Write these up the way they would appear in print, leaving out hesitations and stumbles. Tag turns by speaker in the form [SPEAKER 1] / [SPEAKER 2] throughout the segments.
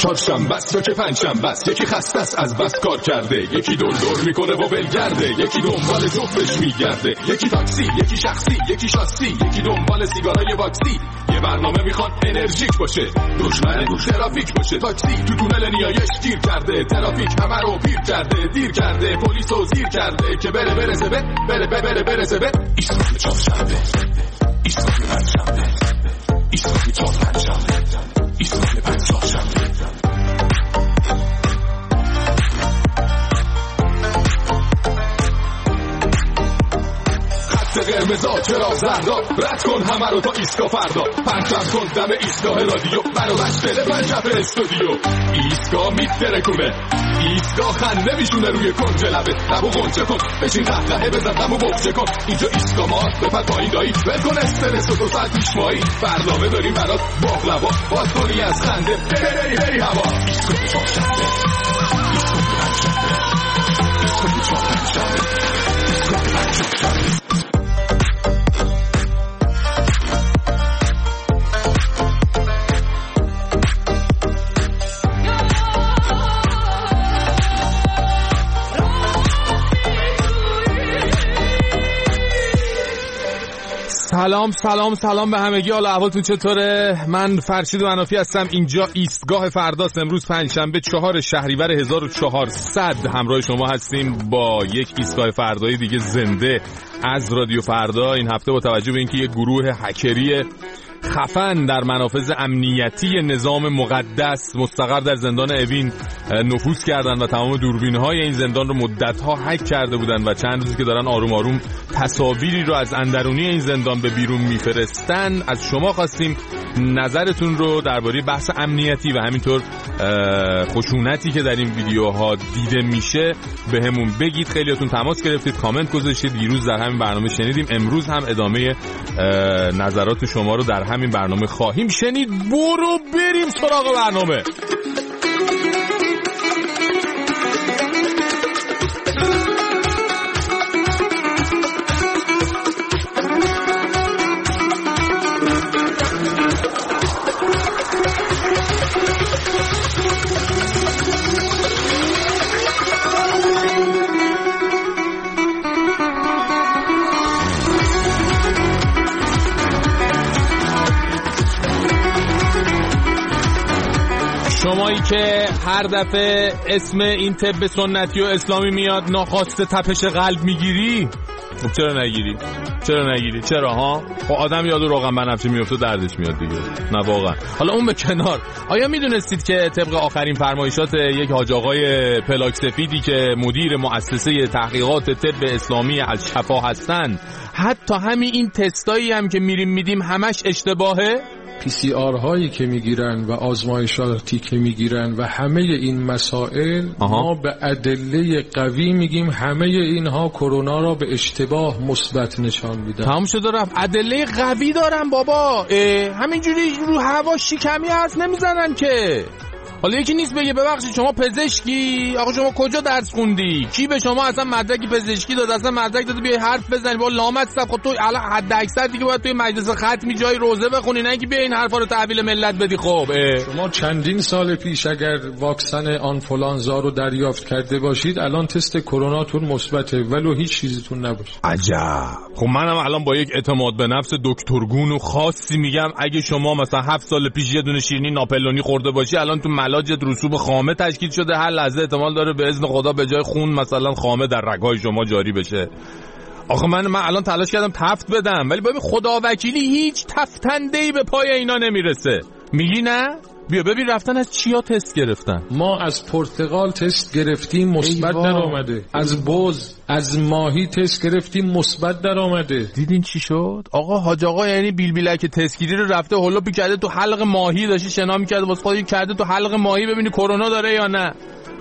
[SPEAKER 1] چهارشنبه است یا که پنجشنبه است، یکی خسته است از بس کار کرده، یکی دور میکنه و ولگرده، یکی دنبال جفتش میگرده، یکی تاکسی، یکی شخصی، یکی شاسی، یکی دنبال سیگارای واکسی. یه برنامه میخوان انرژیک باشه، دشمن ترافیک باشه. تاکسی تو تونل نیایش گیر کرده، ترافیک همه رو پیر کرده، دیر کرده، پلیسو زیر کرده که برسه به ایستگاه چهارشنبه، ایستگاه پنجشنبه، ایستگاه چهارشنبه، ایستگاه پنجشنبه. قرمزا چرا زردا، رد کن همه رو تا ایستگاه فردا، پرچم کن دم ایستگاه رادیو، برو بشتله پنجف استودیو. ایستگاه میترکونه، ایستگاه خنده میشونه روی کنج لبه، لبو غنچه کن بشین قهقهه بزن غمو بغچه کن. اینجا ایستگاه ما بپر پایین دایی، ول کن استرس و 2 ساعت پیش مایی، برنامه داریم برات باقلوا، باز کنی از خنده بری هوا. ایستگاه چهارشنبه، ایستگاه پنجشنبه، ایستگاه چهارشنبه، ایستگاه پنجشنبه.
[SPEAKER 2] سلام به همگی. حال احوالتون چطوره؟ من فرشید منافی هستم. اینجا ایستگاه فرداست. امروز پنجشنبه 4 شهریور 1400 همراه شما هستیم با یک ایستگاه فردایی دیگه زنده از رادیو فردا. این هفته با توجه به اینکه یک گروه هکری خفن در منافذ امنیتی نظام مقدس مستقر در زندان اوین نفوذ کردن و تمام دوربین‌های این زندان رو مدت‌ها هک کرده بودن و چند روزی که دارن آروم آروم تصاویری رو از اندرونی این زندان به بیرون میفرستن، از شما خواستیم نظرتون رو درباره بحث امنیتی و همینطور خشونتی که در این ویدیوها دیده میشه بهمون بگید. خیلیاتون تماس گرفتید، کامنت گذاشتید، دیروز در همین برنامه شنیدیم، امروز هم ادامه نظرات شما رو در همین برنامه خواهیم شنید. برو بریم سراغ برنامه. شمایی که هر دفعه اسم این طب سنتی و اسلامی میاد ناخواسته تپش قلب میگیری، خب چرا نگیری؟ چرا ها؟ خب آدم یاد روغن بنفشه میفته دردش میاد دیگه. نه واقعا. حالا اون به کنار، آیا میدونستید که طبق آخرین فرمایشات یک حاج آقای پلاک سفیدی که مدیر مؤسسه تحقیقات طب اسلامی الشفا هستن، حتی همین این تستایی هم که میدیم همش اشتباهه؟
[SPEAKER 3] PCR هایی که میگیرن و آزمایشاتی که میگیرن و همه این مسائل ما به ادله قوی میگیم همه اینها کرونا را به اشتباه مثبت نشان میدن.
[SPEAKER 2] تمام شده رفت. ادله قوی دارن بابا، همینجوری رو هوا شیکمی حرف نمیزنن که. حالا یکی نیست بگه ببخشید شما پزشکی، آقا شما کجا درس خوندی؟ کی به شما اصلا مدرک پزشکی داد؟ اصلا مدرک داد بیای حرف بزنی؟ با لامصب. خب تو الان حد اکثر دیگه باید توی مجلس ختمی جای روزه بخونی، نه اینکه بیا این حرفا رو تحویل ملت بدی. خب
[SPEAKER 3] شما چندین سال پیش اگر واکسن آنفولانزا رو دریافت کرده باشید الان تست کروناتون مثبته ولو هیچ چیزتون نباشه.
[SPEAKER 2] عجب. خب منم الان با یک اعتماد به نفس دکترگون و خاصی میگم اگه شما مثلا 7 سال پیش یه دونه شیرینی ناپلونی خورده باشی الان تو ملاجت رسوب خامه تشکیل شده، هر لحظه احتمال داره به اذن خدا به جای خون مثلا خامه در رگ‌های شما جاری بشه. آخه من الان تلاش کردم تفت بدم ولی ببین خدا وکیلی هیچ تفتنده‌ای به پای اینا نمیرسه. میگی نه؟ بیا ببین رفتن از چیا تست گرفتن.
[SPEAKER 3] ما از پرتقال تست گرفتیم مثبت در اومده، از بز از ماهی تست گرفتیم مثبت در اومده.
[SPEAKER 2] دیدین چی شد؟ آقا حاج آقا یعنی بیلبیلک تستگیری رو رفته هولوپی کرده تو حلق ماهی، داشتی شنا می‌کرده واسه خودش کرده تو حلق ماهی ببینی کرونا داره یا نه.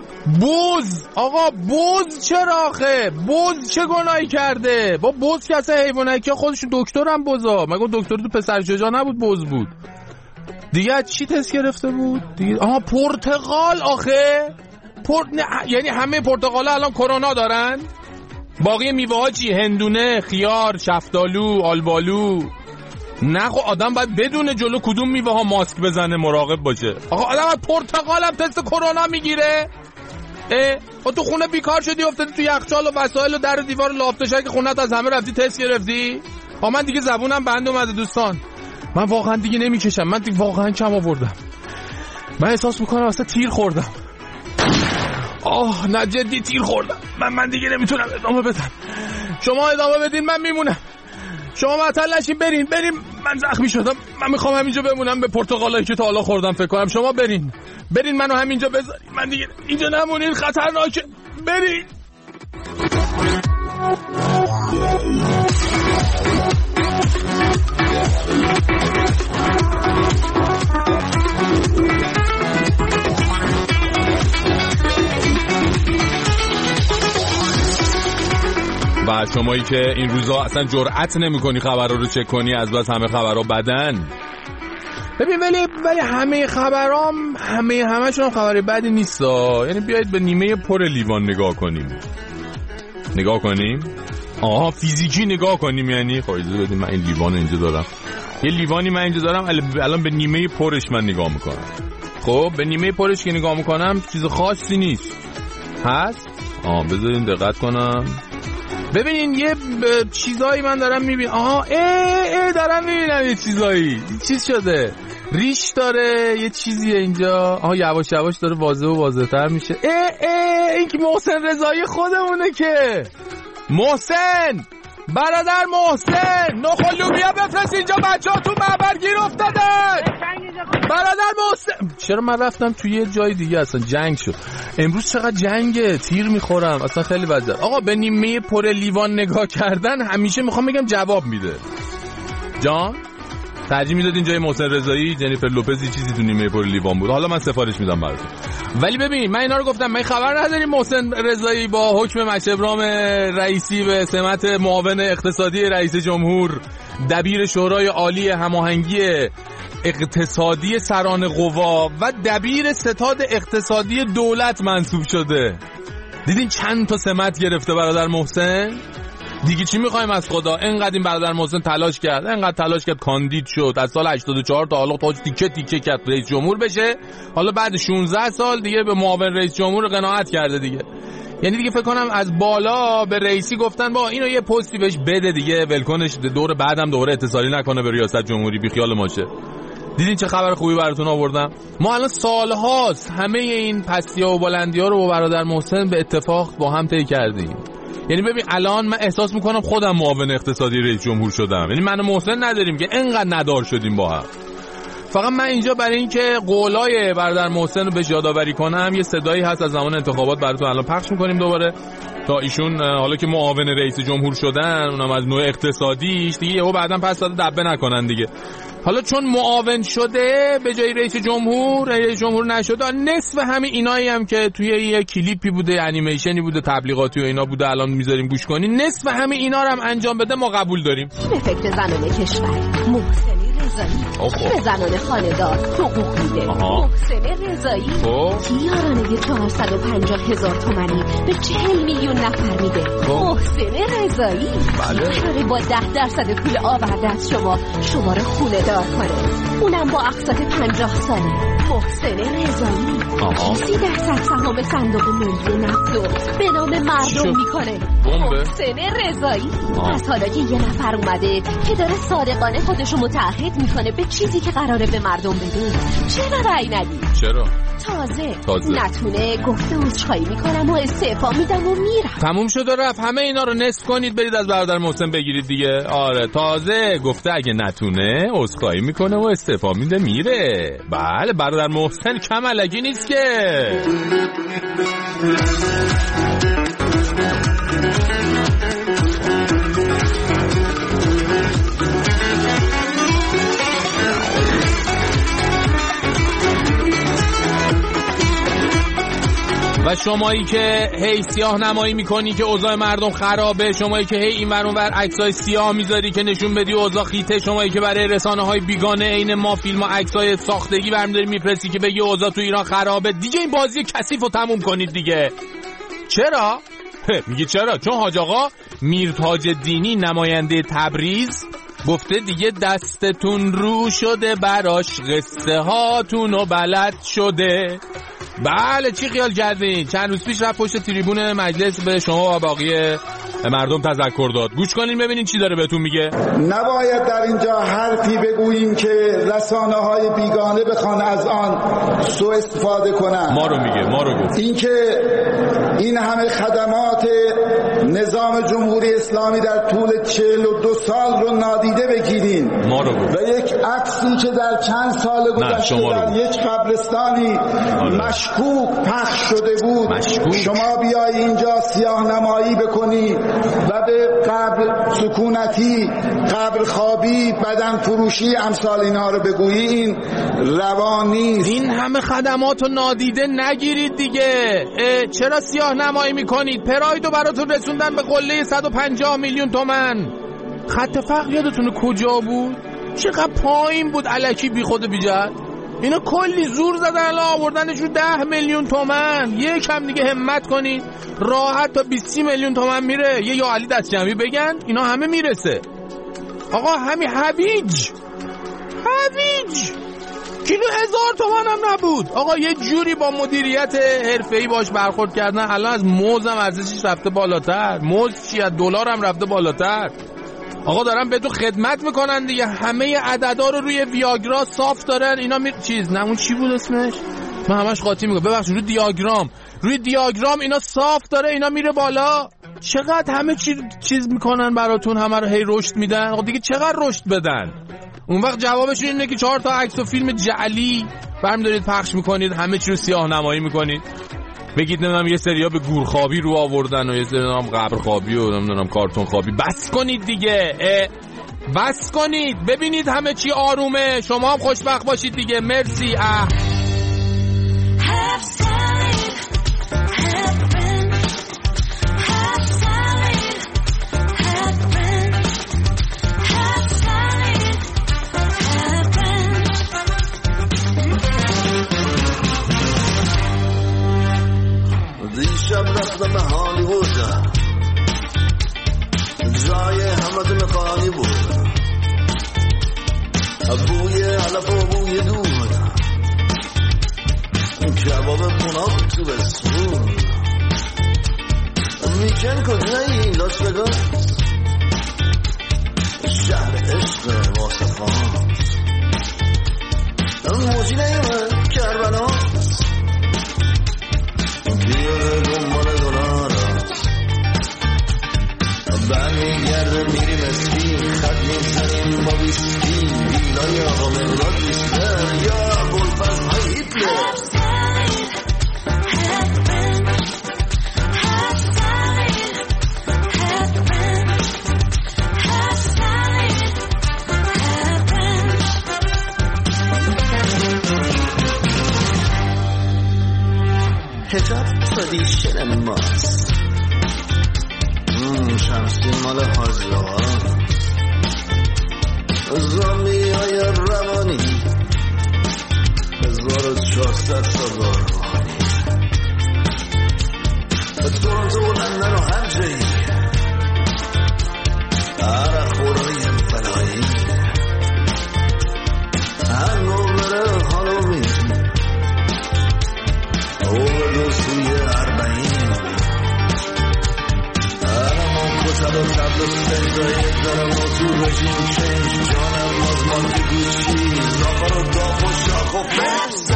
[SPEAKER 2] بز آقا بز چرا آخه؟ بز چه گناهی کرده؟ با بز که اصلا حیوانه که خودشون دکترم بزا، مگه دکتر تو پسر شجاع نبود بز بود. دیگه چی تست گرفته بود؟ دیگه پرتقال آخه؟ یعنی همه پرتقالا الان کرونا دارن؟ باقی میوه ها چی؟ هندونه، خیار، شفتالو، آلبالو، نه خب آدم باید بدونه جلو کدوم میوه ها ماسک بزنه، مراقب باشه. آقا آدم از پرتقال هم تست کرونا میگیره؟ تو خونه بیکار شدی افتادی تو یخچال و وسایل و در و دیوار لافتشک خونت از همه رفتی تست گرفتی؟ من دیگه زبونم بند اومده دوستان. من واقعا دیگه نمیکشم. من دیگه واقعا کم آوردم. من احساس میکنم اصلا تیر خوردم. نه جدی تیر خوردم. من دیگه نمیتونم ادامه بدم. شما ادامه بدین من میمونم. شما معطل نشین، برین. من زخمی شدم. من میخوام همینجا بمونم به پرتقالایی که تا حالا خوردم فکر کنم. شما برین منو همینجا بذارین. من دیگه اینجا نمونین، خطرناکه. برین. و شمایی که این روزا اصلا جرئت نمی‌کنی خبرها رو چک کنی، از بس همه خبرها بدن. ببین ولی همه خبرام همه‌شون خبر بدی نیستا. یعنی بیایید به نیمه پر لیوان نگاه کنیم. فیزیکی نگاه کنیم. یعنی خب اجازه بدید من این لیوان اینجا دارم. یه لیوانی من اینجا دارم، الان به نیمه پرش من نگاه میکنم. خب به نیمه پرش که نگاه میکنم چیز خاصی نیست. هست؟ بذارین دقت کنم. ببینین یه چیزایی من دارم میبینم. دارم میبینم یه چیزایی. چیز شده ریش داره، یه چیزیه اینجا. یواش یواش داره واضح‌تر میشه. این که محسن رضایی خودمونه که. محسن، برادر محسن، نخل لوبیا بفرست اینجا، بچه‌ها تو معبر گیر افتادن. برادر محسن. چرا من رفتم توی یه جای دیگه اصلا جنگ شد. امروز چقدر جنگه، تیر میخورم اصلا خیلی وضع. آقا به نیمه پر لیوان نگاه کردن همیشه میخوام بگم جواب میده. جان ترجیح میدادین جای محسن رضایی جنیفر لوپزی چیزی تو نیمه پر لیوان بود. حالا من سفارش میدم براتون. ولی ببین من اینا رو گفتم، من خبر نداریم محسن رضایی با حکم مشهبرام رئیسی به سمت معاون اقتصادی رئیس جمهور، دبیر شورای عالی هماهنگی اقتصادی سران قوا و دبیر ستاد اقتصادی دولت منصوب شده. دیدین چند تا سمت گرفته برادر محسن؟ دیگه چی میخوایم از خدا؟ اینقدر این برادر محسن تلاش کرد کاندید شد. از سال 84 تا حالا تا تیکه کرد رئیس جمهور بشه. حالا بعد 16 سال دیگه به معاون رئیس جمهور قناعت کرده دیگه. یعنی دیگه فکر کنم از بالا به رئیسی گفتن با اینو یه پستی بهش بده دیگه، ولکنش دور بعدم دوره اتصالی نکنه به ریاست جمهوری، بی خیال ماشه. دیدین چه خبر خوبی براتون آوردم؟ ما الان سالهاست همه این پستی‌ها و بلندی‌ها رو با برادر محسن به اتفاق با هم طی کردیم. یعنی ببین الان من احساس میکنم خودم معاون اقتصادی رئیس جمهور شدم. یعنی من و محسن نداریم که اینقدر ندار شدیم با هم. فقط من اینجا برای اینکه قولای برادر محسن رو بهش یادآوری کنم یه صدایی هست از زمان انتخابات براتون الان پخش میکنیم دوباره، تا ایشون حالا که معاون رئیس جمهور شدن، اونم از نوع اقتصادیش دیگه، یهو بعداً پس داده دبه نکنن دیگه. حالا چون معاون شده به جای رئیس جمهور نشده، نصف همین اینایی هم که توی یه کلیپی بوده، انیمیشنی بوده، تبلیغاتی و اینا بوده، الان میذاریم گوش کنین، نصف همین اینا رو هم انجام بده ما قبول داریم.
[SPEAKER 4] فکر زنان کشور محسن رضایی به زنان خانه‌دار حقوق میده. محسن رضایی یارانه 450,000 تومانی به 40 میلیون نفر میده. محسن رضایی قراره با 10% پول آورده از شما رو خونه دار کنه، اونم با اقساط 50 ساله. محسن رضایی 30% سهام صندوق ملی نفت رو به نام مردم میکنه. محسن رضایی از حالا که یه نفر اومده که داره صادقانه خودشو متعهد میکنه به چیزی که قراره به مردم بده، چرا رأی ندی؟
[SPEAKER 2] چرا؟
[SPEAKER 4] تازه نتونه گفته عذرخواهی میکنم و استعفا میدم و میرم.
[SPEAKER 2] تموم شد و رفت. همه اینا رو نصف کنید برید از برادر محسن بگیرید دیگه. آره تازه گفته اگه نتونه عذرخواهی میکنه و استعفا میده میره. بله برادر محسن کم الگی نیست که. و شمایی که هی سیاه نمایی میکنی که اوضاع مردم خرابه، شمایی که هی این ور اون ور عکسای سیاه میذاری که نشون بدی اوضاع خیته، شمایی که برای رسانه‌های بیگانه عین ما فیلم و عکسای ساختگی برمی‌داری میفرستی که بگی اوضاع تو ایران خرابه، دیگه این بازی کثیفو تموم کنید دیگه. چرا؟ میگی چرا؟ چون حاج آقا میرتاج دینی نماینده تبریز گفته دیگه دستتون رو شده براش، قصه هاتونو بلد شده. بله چی خیال کردین؟ چند روز پیش رفت پشت تریبون مجلس به شما و باقی مردم تذکر داد. گوش کنین ببینین چی داره بهتون میگه.
[SPEAKER 5] نباید در اینجا حرفی بگوییم که رسانه‌های بیگانه بخوان از آن سوء استفاده کنند.
[SPEAKER 2] ما رو میگه، ما رو گفت.
[SPEAKER 5] این که این همه خدمات نظام جمهوری اسلامی در طول 42 سال رو نادیده بگیرین،
[SPEAKER 2] ما رو گفت.
[SPEAKER 5] و یک عکسی که در چند سال گذشته در یک قبرستانی مشکوک پخش شده بود، شما بیای اینجا سیاه نمایی بکنی و به قبر سکونتی، قبر خوابی، بدن فروشی امثال اینا رو بگویی، این روان نیست.
[SPEAKER 2] این همه خدمات رو نادیده نگیرید دیگه. چرا سیاه نمایی میکنید؟ پرایدو براتون رسوندن به قله 150 میلیون تومان. خط فقر یادتونه کجا بود؟ چقدر پایین بود، الکی بی خود بی جهت. اینا کلی زور زدن الان آوردنش رو 10 میلیون تومان. یکم دیگه همت کنید، راحت تا 20 میلیون تومان میره. یه یا علی دست جمعی بگن اینا همه میرسه. آقا همین هویج کیلو 1000 تومان هم نبود. آقا یه جوری با مدیریت حرفه‌ای باش برخورد کردن، الان از موز هم ارزشش رفته بالاتر. موز چی؟ از دلار هم رفته بالاتر. آقا دارن به تو خدمت میکنن دیگه. همه عددا رو روی ویاگرا صاف دارن. اینا نه اون چی بود اسمش؟ من همش قاطی میگم، ببخشید. روی دیاگرام اینا صاف داره، اینا میره بالا. چقدر همه چیز میکنن براتون، همه رو هی رشد میدن. آقا دیگه چقدر رشد بدن؟ اون وقت جوابشون اینه که 4 تا عکس و فیلم جعلی برمی دارید پخش میکنید، همه چی رو سیاه نمایی میکنید. بگید نمیدونم یه سریا به گورخوابی رو آوردن و یه سریا قبرخوابی و نمیدونم کارتون خوابی. بس کنید دیگه، بس کنید. ببینید همه چی آرومه، شما هم خوشبخت باشید دیگه. مرسی.
[SPEAKER 6] دیشب رفتم به هالیوود، جای همه مقالی بود، بوی علف و بوی دود، کباب پوناب تو بسمون. میکن کجایی؟ لاس وگاس، شهر عشق واصفات، موجی نیمه کربلاس، بیاره دنبال دلارات، برمیگرده میریم اسکی، خط میزنیم با ویسکی، ویلای آقا مقداد بیستر یا گلفز های هیتلر. هجاب ترادیشن ماست، شمسی مال حاجی آقا، زامی های روانی 1400 سال روحانی، تورنتو و لندن و هر جایی، عرق خورایی فلایی، هنگوور هالووین، اووردوز توی 40، هرمان کتل و تبل و سنجایی دارم و تو رژیم چنج، جانم مازمان که گوشی، زاغر و داغ و شاخ و فنج.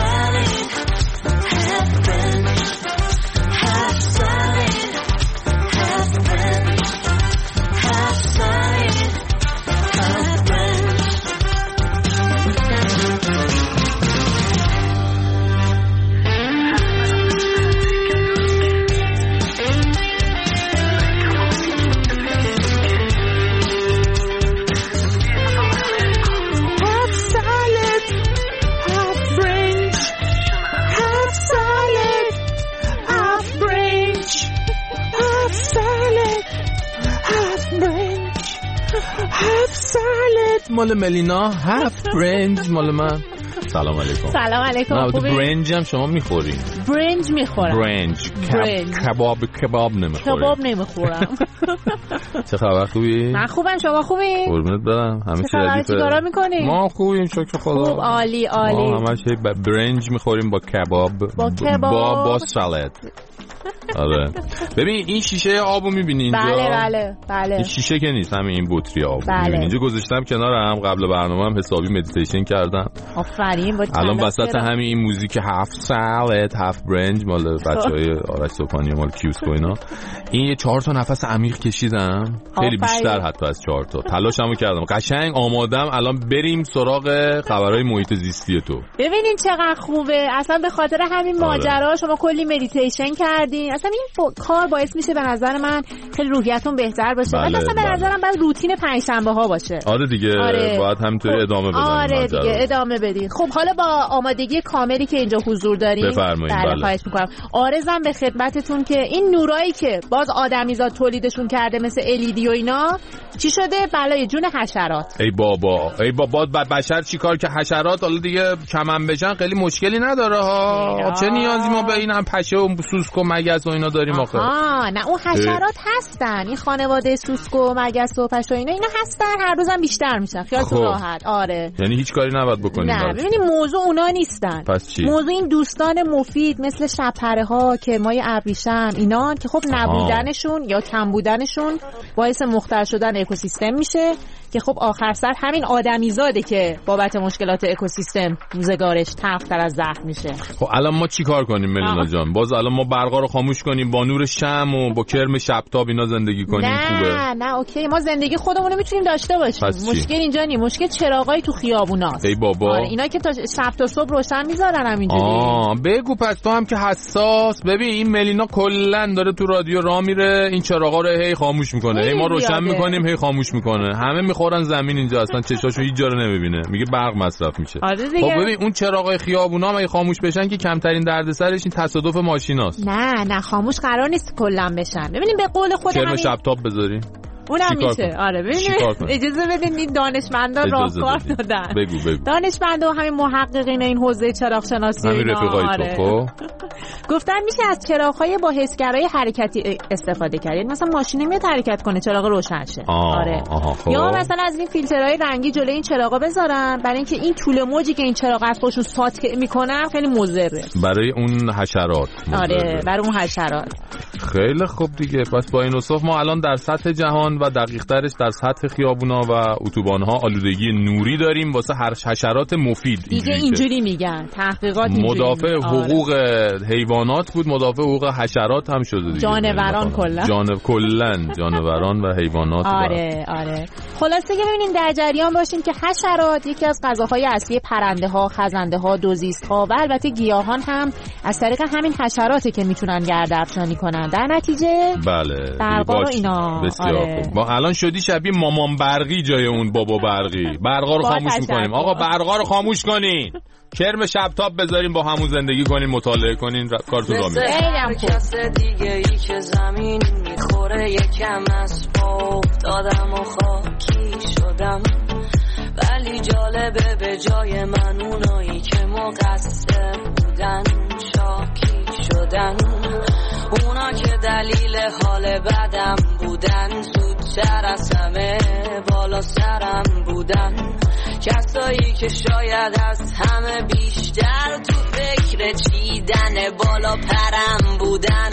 [SPEAKER 2] مال ملینا، هفت برنج مال من. سلام علیکم.
[SPEAKER 7] سلام علیکم.
[SPEAKER 2] برنج هم شما میخورین؟
[SPEAKER 7] برنج میخورم.
[SPEAKER 2] برنج. کباب نمیخورم.
[SPEAKER 7] کباب نمیخورم.
[SPEAKER 2] چه خبر خوبی؟
[SPEAKER 7] من خوبم، شما خوبی؟
[SPEAKER 2] قربونت برم. همه چی ردیفه.
[SPEAKER 7] چیکارا میکنی؟
[SPEAKER 2] ما خوبیم شکر خدا.
[SPEAKER 7] خوب، عالی عالی.
[SPEAKER 2] ما همش برنج میخوریم با کباب. با سالاد. آره. ببین این شیشه آبو میبینی اینجا؟
[SPEAKER 7] بله.
[SPEAKER 2] این شیشه که نیست، همین این بطری آب. میبینی اینجا گذاشتم کنارم، قبل برنامه هم حسابی مدیتیشن کردم.
[SPEAKER 7] آفرین.
[SPEAKER 2] الان وسط همین این موزیک هاف سالاد هاف برنج مال بچهای آرش سوپانی مال کیوسکو اینا، این 4 تا نفس عمیق کشیدم، خیلی بیشتر حتی از 4 تا. تلاشمو کردم، قشنگ آمادم الان بریم سراغ خبرهای محیط زیستی تو.
[SPEAKER 7] ببینین چقدر خوبه، اصلا به خاطر همین ماجرا شما کلی مدیتیشن کردین، اصلا این کار باعث میشه به نظر من خیلی روحیتون بهتر باشه. اصلا به نظرم باید روتین پنجشنبه ها باشه.
[SPEAKER 2] آره دیگه. باید همینطوری ادامه بدیم.
[SPEAKER 7] آره دیگه ادامه بدین. خب حالا با آمادگی کاملی که اینجا حضور داریم، بله خواهش میکنم عارضم به خدمتتون که این نورایی که باز آدمیزاد تولیدشون کرده مثل LED و اینا چی شده؟ بلای جون حشرات.
[SPEAKER 2] ای بابا بشر چیکار که حشرات حالا دیگه کمن بشن خیلی مشکلی نداره ها. چه نیازی ما به اینم پشه و سوسک و مگس و اینا داریم آخه؟
[SPEAKER 7] نه اون حشرات هستن، این خانواده سوسک و مگس و پشه و اینا هستن، هر روزم بیشتر میشن. خیالتون راحت. آره.
[SPEAKER 2] یعنی هیچ کاری نباید بکنیم.
[SPEAKER 7] نه ببینید موضوع اونا نیستن.
[SPEAKER 2] پس چی؟
[SPEAKER 7] موضوع این دوستان مفید مثل شب‌پره ها که مای ابریشم اینا که خب نبودنشون یا کم بودنشون باعث مختل شدن اکوسیستم میشه که خب آخر سر همین آدمیزاده که بابت مشکلات اکوسیستم روزگارش تلختر از زخم میشه.
[SPEAKER 2] خب الان ما چی کار کنیم ملینا جان؟ باز الان ما برقا رو خاموش کنیم با نور شمع و با کرم شبتاب اینا زندگی کنیم؟ خوبه؟
[SPEAKER 7] نه اوکی، ما زندگی خودمون رو میتونیم داشته باشیم. مشکل اینجا نیست، مشکل چراغای تو خیابوناست.
[SPEAKER 2] ای بابا.
[SPEAKER 7] اینا که تا شب تا صبح روشن میذارن همینجوری.
[SPEAKER 2] بگو پس تو هم که حساس. ببین این ملینا کلا داره تو رادیو راه میره، این چراغا رو هی خاموش میکنه، هی ما روشن میکنیم هی خاموش میکنه، همه میخورن زمین اینجا، اصلا چشاشو هیچ جا رو نمیبینه، میگه برق مصرف میشه. خب ببین اون چراغای خیابونا هم اگه خاموش بشن که کمترین دردسرش این تصادف ماشیناست.
[SPEAKER 7] نه خاموش قرار نیست کلا بشن. ببینیم به قول خود
[SPEAKER 2] کرم شبتاب بذاری
[SPEAKER 7] اونم میشه. آره ببینید اجازه بدین این دانشمندان راهکار دادن.
[SPEAKER 2] بگو.
[SPEAKER 7] دانشمندا و همین محققین این حوزه چراغ شناسی
[SPEAKER 2] همین رفیقای تو خب
[SPEAKER 7] گفتن میشه از چراغ‌های با حسگرای حرکتی استفاده کرد. یعنی مثلا ماشین نمیاد حرکت کنه چراغ روشن شه. آره.
[SPEAKER 2] خب.
[SPEAKER 7] یا مثلا از این فیلترهای رنگی جلوی این چراغا بذارن برای اینکه این طول موجی که این چراغ از خودشون ساطع میکنن خیلی مضره برای
[SPEAKER 2] اون حشرات.
[SPEAKER 7] آره برای اون حشرات.
[SPEAKER 2] خیلی خوب دیگه. پس با این اوصاف ما الان در سطح جهان و دقیق ترش در سطح خیابونا و اتوبان‌ها آلودگی نوری داریم واسه هر حشرات مفید.
[SPEAKER 7] دیگه اینجوری میگن تحقیقات اینجوری.
[SPEAKER 2] مدافع حقوق حیوانات بود، مدافع حقوق حشرات هم شده دیگه.
[SPEAKER 7] جانوران
[SPEAKER 2] کلا جانوران و حیوانات.
[SPEAKER 7] آره. خلاصه که ببینین در جریان باشین که حشرات یکی از غذاهای اصلی پرنده‌ها، خزنده‌ها، دوزیست‌ها و البته گیاهان هم از طریق همین حشراته که میتونن گرده‌افشانی کنن. در نتیجه
[SPEAKER 2] بله
[SPEAKER 7] برقا رو اینا.
[SPEAKER 2] بسیار خوب. ما الان شدی شبیه مامان برقی جای اون بابا برقی. برقا رو خاموش می‌کنیم. آقا برقا رو خاموش کنین. کرم شبتاب بذاریم با همون زندگی کنین، مطالعه کنین، کارتون را میره.
[SPEAKER 8] کس دیگه ای که زمین میخوره یکم از پا دادم و خاکی شدم، ولی جالبه به جای من اونایی که مقصر بودن شاکی شدن، اونا که دلیل حال بدم بودن زودتر از همه بالا سرم بودن، کسایی که شاید از همه بیشتر تو فکر چیدن بالا پرم بودن.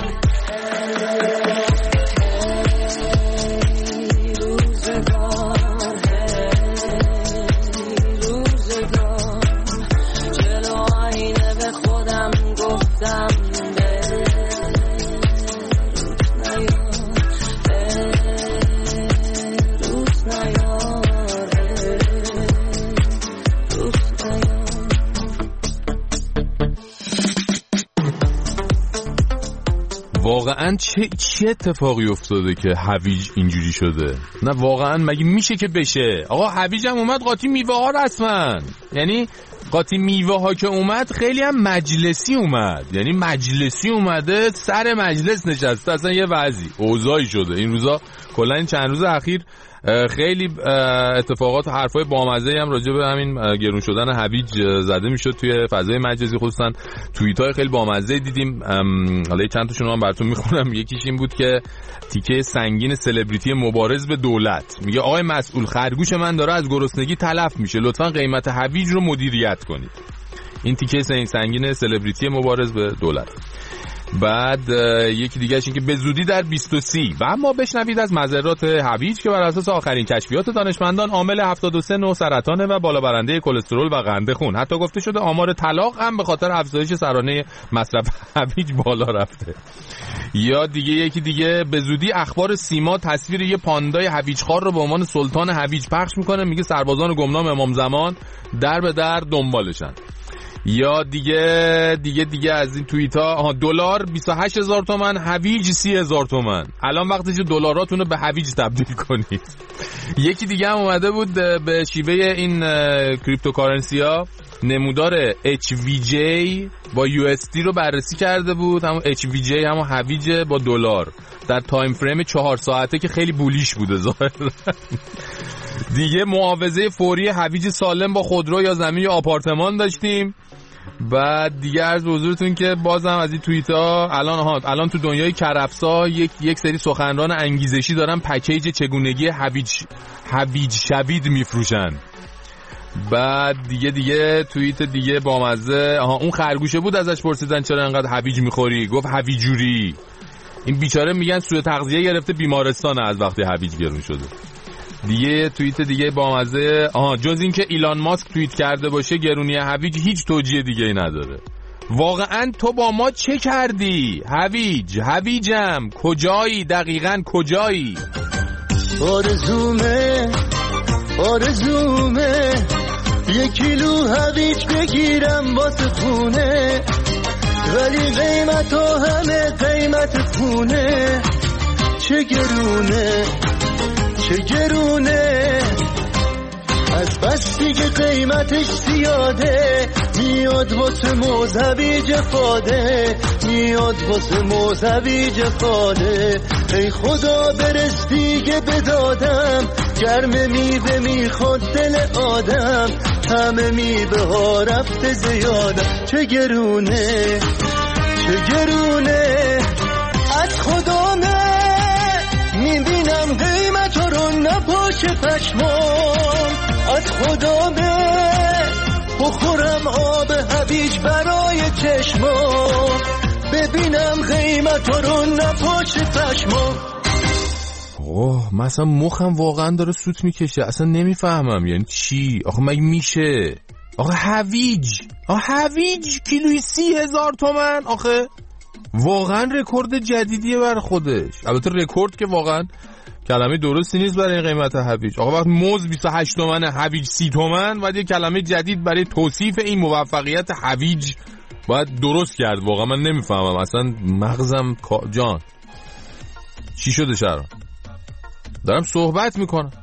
[SPEAKER 8] روزگار جلو آینه به خودم گفتم
[SPEAKER 2] واقعا چه اتفاقی افتاده که هویج اینجوری شده؟ نه واقعا مگه میشه که بشه؟ آقا هویج هم اومد قاطی میوه ها رسما، یعنی قاطی میوه ها که اومد خیلی هم مجلسی اومد، یعنی مجلسی اومده سر مجلس نشسته، اصلا یه وضعی اوضاعی شده این روزا. کلا این چند روز اخیر خیلی اتفاقات و حرفای بامزه هم راجع به همین گرون شدن هویج زده میشد توی فضای مجازی، خصوصا توییت‌های خیلی بامزه دیدیم. حالا چند تاشون رو براتون میخونم. یکیش این بود که تیکه سنگین سلبریتی مبارز به دولت میگه آقای مسئول خرگوش من داره از گرسنگی تلف میشه، لطفاً قیمت هویج رو مدیریت کنید. این تیکه سنگین سلبریتی مبارز به دولت. بعد یکی دیگه این که به زودی در 2030 و اما بشنوید از مضرات هویج که بر اساس آخرین کشفیات دانشمندان عامل 73 نوع سرطان و بالا برنده کلسترول و قند خون. حتی گفته شده آمار طلاق هم به خاطر افزایش سرانه مصرف هویج بالا رفته. یا دیگه یکی دیگه به زودی اخبار سیما تصویر یه پاندای هویجخوار رو به عنوان سلطان هویج پخش میکنه، میگه سربازان گمنام امام زمان در به در دنبالشن. یا دیگه از این توییت ها دلار 28000 تومان، هویج 30000 تومان. الان وقتشه دلاراتون رو به هویج تبدیل کنید. یکی دیگه هم اومده بود به شیوه این کریپتوکارنسی ها نمودار HVJ با USD رو بررسی کرده بود. همون HVJ همون هویج با دلار در تایم فریم 4 ساعته که خیلی بولیش بوده ظاهرا. دیگه معاوضه فوری هویج سالم با خودرو یا زمین یا آپارتمان داشتیم. بعد دیگه عرض به حضورتون که بازم از این توییت ها الان تو دنیای کرفسا یک سری سخنران انگیزشی دارن پکیج چگونگی هویج شوید میفروشن. بعد دیگه توییت دیگه بامزه، اون خرگوشه بود ازش پرسیدن چرا انقدر هویج میخوری، گفت هویجوری. این بیچاره میگن سوء تغذیه گرفته بیمارستانه از وقتی هویج گرون شده. دیگه توییت دیگه بامزه، جز این که ایلان ماسک توییت کرده باشه گرونی هویج هیچ توجیه دیگه ای نداره. واقعا تو با ما چه کردی؟ هویجم کجایی؟ دقیقاً کجایی؟
[SPEAKER 9] آرزومه 1 کیلو هویج بگیرم واسه خونه، ولی قیمت ها همه قیمت خونه. چه گرونه از بس دیگه قیمتش زیاده، میاد واسه موزویج فاده. ای خدا برس دیگه بدادم، گرم میوه میخواد دل آدم، همه میوه ها رفته زیادم. چه گرونه از خدامه، میبینم قیمت رو نپاچه پشمام. از خدامه بخورم آب هویج برای چشمام، ببینم قیمت رو نپاچه پشمام.
[SPEAKER 2] مثلا مخم واقعا داره سوت میکشه، اصلا نمیفهمم یعنی چی. آخه مگه میشه؟ آخه هویج کیلوی 30,000 تومان. آخه واقعا رکورد جدیدیه بر خودش. البته رکورد که واقعا کلمه درستی نیست برای این قیمت هویج. آقا وقت موز 28 تومن، هویج 30 تومن، باید یه کلمه جدید برای توصیف این موفقیت هویج باید درست کرد. واقعا من نمیفهمم اصلا، مغزم جان چی شده؟ شهرام دارم صحبت میکنم،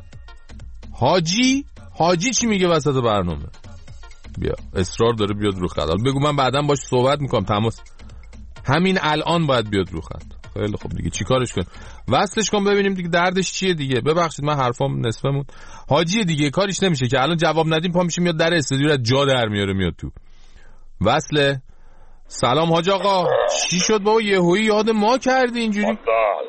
[SPEAKER 2] حاجی چی میگه وسط برنامه؟ بیا اصرار داره بیاد رو خط. بگو من بعداً باش صحبت میکنم، تماس همین الان باید بیاد رو خط. خیلی خب دیگه چیکارش کن؟ وصلش کن ببینیم دیگه دردش چیه دیگه. ببخشید من حرفام نصفمون حاجیه دیگه، کاریش نمیشه که الان جواب ندیم پا میشه میاد در استودیو از جا در میاره میاد تو. وصله. سلام حاج آقا، چی شد بابا یهویی یاد ما کردی اینجوری؟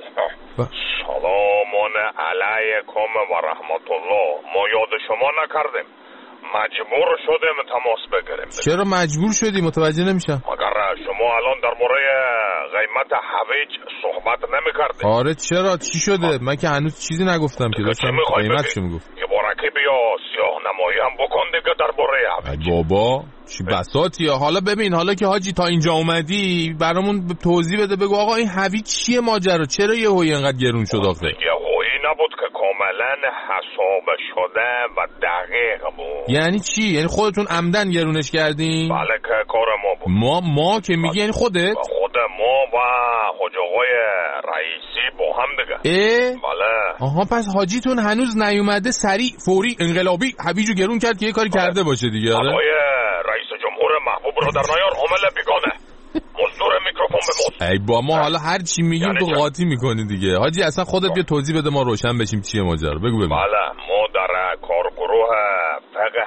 [SPEAKER 10] سلام علیکم و رحمت الله. ما یاد شما نکردیم، مجبور شدیم تماس بگیریم.
[SPEAKER 2] چرا مجبور شدی؟ متوجه نمیشم.
[SPEAKER 10] مگر شما الان درباره قیمت هویج صحبت نمی‌کردید؟
[SPEAKER 2] آره چرا؟ چی شده؟ من که هنوز چیزی نگفتم که داشتم قیمتشو میگفت.
[SPEAKER 10] یه بارکی بیا سیاه نمایی هم بکن دیگه درباره هویج.
[SPEAKER 2] بابا چی بساطیه. حالا ببین، حالا که حاجی تا اینجا اومدی برامون توضیح بده، بگو آقا این هویج چیه ماجرا؟ چرا یهویی اینقدر گرون شد آخه؟
[SPEAKER 10] نبود که کاملا حساب شده و دقیق بود.
[SPEAKER 2] یعنی چی؟ یعنی خودتون عمدن گرونش کردین؟
[SPEAKER 10] بله که کار ما بود.
[SPEAKER 2] ما که میگی یعنی خودت؟
[SPEAKER 10] خود ما و حاج آقای رئیسی با هم دیگه. بله.
[SPEAKER 2] آها پس حاجیتون هنوز نیومده سریع فوری انقلابی هویجو گرون کرد که یه کاری کرده باشه دیگه.
[SPEAKER 10] آقای رئیس جمهور محبوب رو در نیار، عامل بیگانه. مزدور میکروفون به
[SPEAKER 2] ای با ما حالا هر چی میگیم تو قاطی میکنی دیگه. حاجی اصلا خودت بیا توضیح بده ما روشن بشیم چیه ماجرا. بگو ببین.
[SPEAKER 10] بله ما در کارگروه فقه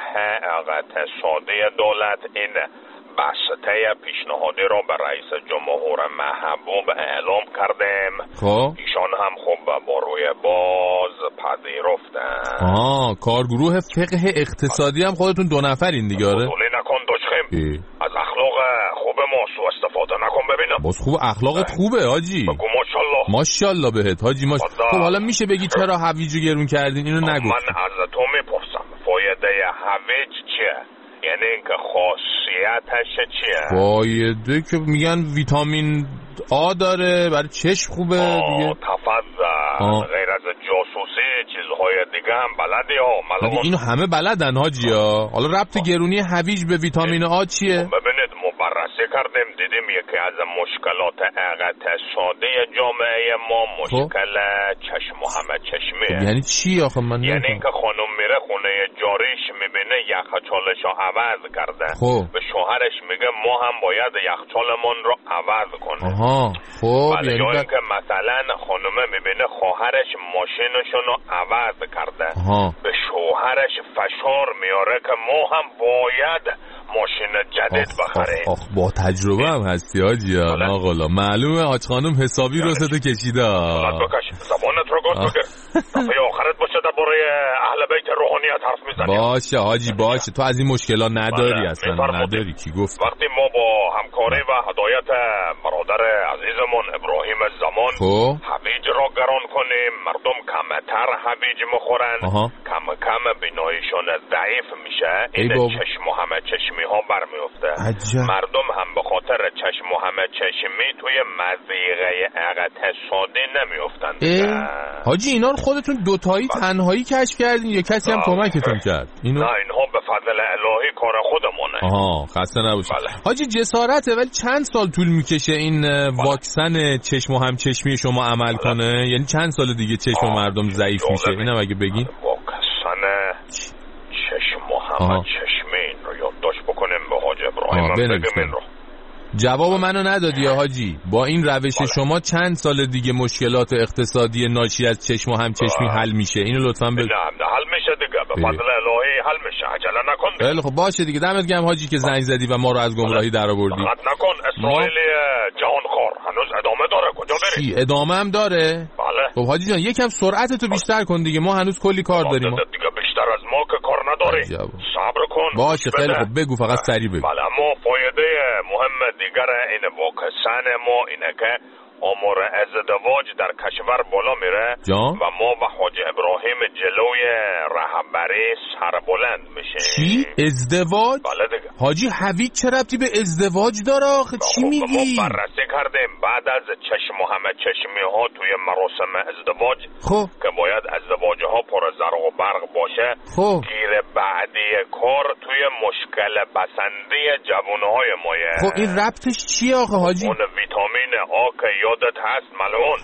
[SPEAKER 10] اقتصادی دولت این بسته پیشنهادی را به رئیس جمهور محبوب اعلام کردیم.
[SPEAKER 2] خب
[SPEAKER 10] ایشان هم خوب با روی باز پذیرفتن.
[SPEAKER 2] کارگروه فقه اقتصادی هم خودتون 2 نفرین دیگه؟ آره
[SPEAKER 10] دولی نکن دشخیم از اخلاق خوب ما سو استفاده نکن. ببینم
[SPEAKER 2] باز خوب اخلاقت خوبه حاجی.
[SPEAKER 10] بگو ماشالله.
[SPEAKER 2] ماشالله بهت حاجی. خب حالا میشه بگی چرا هویجو گرون کردین؟ اینو نگو.
[SPEAKER 10] من از تو میپرسم فایده هویج چیه؟ یعنی اینکه خاصیتش چیه؟
[SPEAKER 2] فایده که میگن ویتامین آ داره، برای چشم خوبه دیگه.
[SPEAKER 10] تفضل. غیر از جاسوسی چیزهای دیگه هم بلدی ها.
[SPEAKER 2] اینو همه بلدن حاجی ها. حالا ربط گرونی هویج به ویتامین آ چیه؟
[SPEAKER 10] ببینید ما بررسی کردیم دیدیم یکی از مشکلات اقتصادی جامعه ما مشکل چشم و همه چشمیه.
[SPEAKER 2] یعنی چی آخه من
[SPEAKER 10] یعنی اینکه خانم میره خونه جاریش میبینه یخچالشو عوض کرده. به شوهرش میگه ما هم باید یخچالمون رو عوض کنیم.
[SPEAKER 2] خب
[SPEAKER 10] یعنی یا اینکه مثلا خانومه میبینه خواهرش ماشینشون رو عوض کرده. به شوهرش فشار میاره که ما هم باید ماشین جدید بخریم.
[SPEAKER 2] با تجربه هم هستی حاجی آقا. معلومه حاج خانم حسابی رسته کشیده.
[SPEAKER 10] بکش زبانت رو گفت بگیر. دفعه آخرت باشه در برای اهل بیت روحانیت حرف میزنیم.
[SPEAKER 2] باشه حاجی باشه. تو از این مشکلات نداری اصلا نداری. کی گفت؟
[SPEAKER 10] وقتی ما با همکاری و هدایت برادر عزیزمون ابراهیم زمان هویج را گران کنیم مردم کمتر هویج میخورن. کم کم بیناییشون ضعیف میشه. این چشم و همه چشمی ها برمیفته. مردم هم به خاطر چشم و همه چشمی توی مضیقه اقتصادی نمیفتن.
[SPEAKER 2] حاجی اینا رو خودتون دوتایی تنهایی کشف کردین یا کسی هم کمکتون کرد؟
[SPEAKER 10] نه اینها به فضل الهی کار خودمونه.
[SPEAKER 2] خسته نباشید. حاجی جسارته. ولی چند سال طول میکشه این واکسن چشم و همچشمی شما عمل کنه؟ یعنی چند سال دیگه چشم مردم ضعیف میشه؟ اینم اگه بگین.
[SPEAKER 10] واکسن چشم و همچشمی رو یادداشت بکنیم به حاج ابراهیم بگیم این رو.
[SPEAKER 2] جواب منو ندادی یا حاجی؟ با این روش شما چند سال دیگه مشکلات اقتصادی ناشی از چشم و همچشمی حل میشه؟ اینو لطفاً بگو.
[SPEAKER 10] نه حل میشه دیگه به فضل الهی حل میشه. عجله نکن دیگه.
[SPEAKER 2] خیلی خب باشه دیگه. دمت گرم حاجی که زنگ زدی و ما رو از گمراهی درآوردی.
[SPEAKER 10] فقط نکن اسرائیل جهانخوار هنوز ادامه داره. کجا بری؟
[SPEAKER 2] چی ادامه هم داره؟
[SPEAKER 10] بله.
[SPEAKER 2] خب حاجی جان یکم سرعتتو بیشتر کن دیگه. ما هنوز کلی کار داریم.
[SPEAKER 10] دیگه بیشتر از ما که کار نداری. صبر کن.
[SPEAKER 2] باشه خیلی خب بگو فقط سریع بگو.
[SPEAKER 10] بله اما فایده مهم دیگر این واکسن ما اینه که امور ازدواج در کشور بالا میره و ما و حاج ابراهیم جلوی رهبری سربلند میشه.
[SPEAKER 2] چی؟ ازدواج؟
[SPEAKER 10] بله دیگه.
[SPEAKER 2] حاجی هویج چه ربطی به ازدواج داره آخه؟ چی میگی؟
[SPEAKER 10] ما بررسی کردیم بعد از چشم و همه چشمی ها توی مراسم ازدواج که باید ازدواج ها پر زرق و برق باشه. گیر بعدی کار توی مشکل بسندی جوانهای مایه.
[SPEAKER 2] خب این ربطش چیه آخه حاجی؟
[SPEAKER 10] اون ویتامین آ که یادت هست ملعون.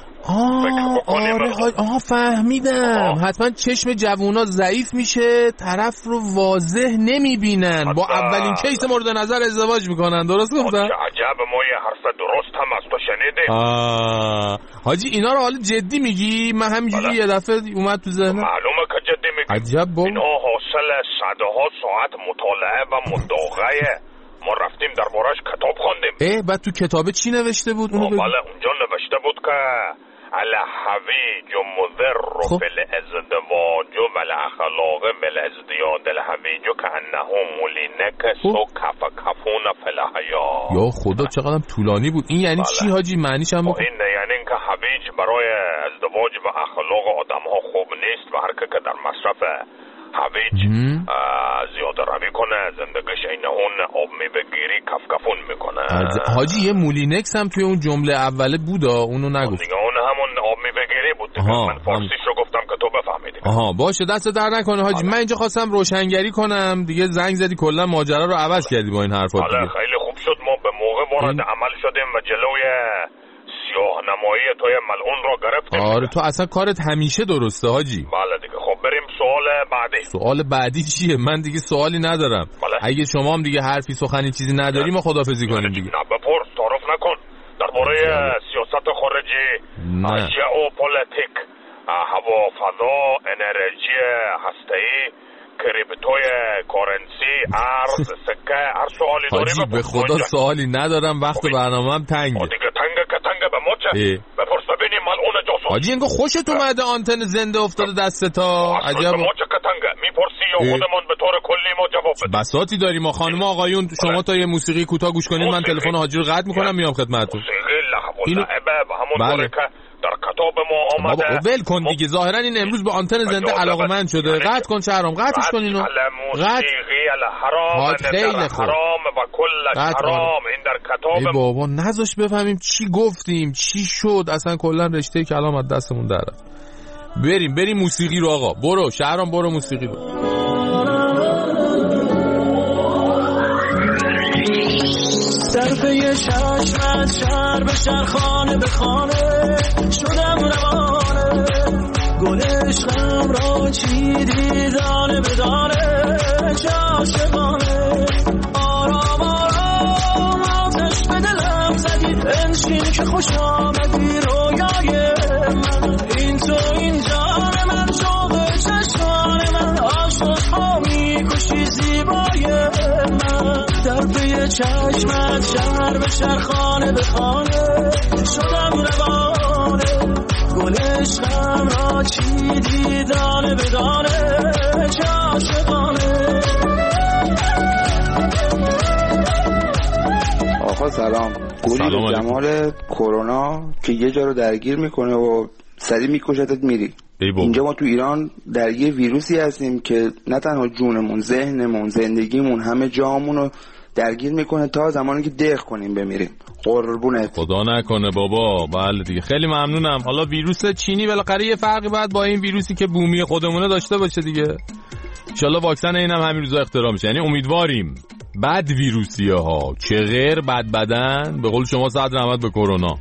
[SPEAKER 2] آره فهمیدم. حتما چشم جوونا ضعیف میشه طرف رو واضح نمیبینن. با اولین کیس مورد نظر ازدواج میکنن. درست گفتم؟
[SPEAKER 10] عجب ما یه حرف درست هم از تو شنیدیم.
[SPEAKER 2] حاجی اینا رو حالا جدی میگی؟ من همینجوری یه دفعه اومد تو ذهنم.
[SPEAKER 10] معلومه که جدی میگی.
[SPEAKER 2] عجب
[SPEAKER 10] اینا حاصل صدها ساعت مطالعه و مداقعه. ما رفتیم در بارش کتاب خوندیم.
[SPEAKER 2] بعد تو کتابه چی نوشته بود؟
[SPEAKER 10] بله اونجا نوشته بود که الهویج مضر بالازدواج والاخلاق بالازدیاد الهویج كانه مولینک سکف کفون فی الحیات.
[SPEAKER 2] یا خدا چقدر طولانی بود. این یعنی چی حاجی؟ معنیش هم
[SPEAKER 10] این یعنی اینکه هویج برای ازدواج و اخلاق آدم ها خوب نیست و هر که در مصرف هویج زیاده روی کنه زندگیش این اون آب میبگیری کفکفون میکنه.
[SPEAKER 2] حاجی یه مولینکس هم توی اون جمله اوله بودا اونو نگفت.
[SPEAKER 10] دیگه اون همون آب میبگیری بود دیگه. من فارسیش رو گفتم که تو بفهمیدی.
[SPEAKER 2] باشه دست در نکنه حاجی. من اینجا خواستم روشنگری کنم دیگه. زنگ زدی کلا ماجرا رو عوض کردی با این حرفات دیگه.
[SPEAKER 10] خیلی خوب شد ما به موقع وارد عمل شدیم و جلوی سیاه نمایی توی ملعون رو گرفتیم.
[SPEAKER 2] آره تو اصلا کارت همیشه درسته حاجی.
[SPEAKER 10] بله دیگه. خب بریم سوال بعدی.
[SPEAKER 2] سوال بعدی چیه؟ من دیگه سوالی ندارم. اگه شما هم دیگه حرفی سخنی چیزی نداری ما خدافظی کنیم دیگه.
[SPEAKER 10] نه بپرس تعارف نکن. در درباره سیاست خارجی، ژئوپلیتیک، هوافضا، انرژی هسته‌ای، کریپتوی کارنسی، ارز، سکه، هر سوالی داری
[SPEAKER 2] حاجی به خدا سوالی ندارم، وقت برنامه‌ام تنگه.
[SPEAKER 10] دیگه تنگه به ما چه؟ بپرس ببینیم ملعون جاسوس.
[SPEAKER 2] حاجی انگار خوشت اومده آنتن زنده افتاده دست تا. عجب.
[SPEAKER 10] به ما چه تنگه؟ میپرسی یا خودمون به طور کلی ما جواب بدیم؟
[SPEAKER 2] بساطی داریم ما خانم آقایون. شما تا یه موسیقی کوتاه گوش کنید، من تلفن حاجی رو قطع میکنم میام خدمتتون.
[SPEAKER 10] موسیقی لهو و لعبه همون طوری که در کتاب ما آمده.
[SPEAKER 2] بابا ول کن دیگه، ظاهرا این امروز به آنتن زنده علاقه‌مند شده. قطع کن شهرام، قطعش کن اینو.
[SPEAKER 10] موسیقی الحرام
[SPEAKER 2] خیلی خوب.
[SPEAKER 10] حرام و کل حرام، این در کتاب.
[SPEAKER 2] ای بابا نذاش بفهمیم چی گفتیم چی شد، اصلا کلا رشته کلام از دستمون در رفت. بریم موسیقی رو آقا. برو شهرام، برو موسیقی رو.
[SPEAKER 6] در پی چشمت شهر به شهر، خانه به خانه شدم روانه، گل عشقم را چیدی دانه به دانه، چه عاشقانه. آرام آرام آتش به دلم زدی، بنشین که خوش آمدی رویای من، این تو این جان من، شوق چشمان من، عاشقها میکشی زیبای من. در پی چشمت شهر به شهر، خانه به خانه شدم روانه، گل عشقم را چیدی دانه به دانه، چه عاشقانه.
[SPEAKER 11] آقا سلام. گولی جمال کرونا که یه جا رو درگیر میکنه و سریع میکشتت میری. اینجا ما تو ایران در یه ویروسی هستیم که نه تنها جونمون، ذهنمون، زندگیمون، همه جامون رو درگیر میکنه تا زمانی که دق کنیم بمیریم. قربونت.
[SPEAKER 2] خدا نکنه بابا. بله دیگه، خیلی ممنونم. حالا ویروس چینی بالاخره یه فرقی باید با این ویروسی که بومی خودمونه داشته باشه دیگه. ان شاءالله واکسن اینم همین روزا اختراع میشه. یعنی امیدواریم بد ویروسیه ها چه غیر بد بدن، به قول شما صد رحمت به کرونا.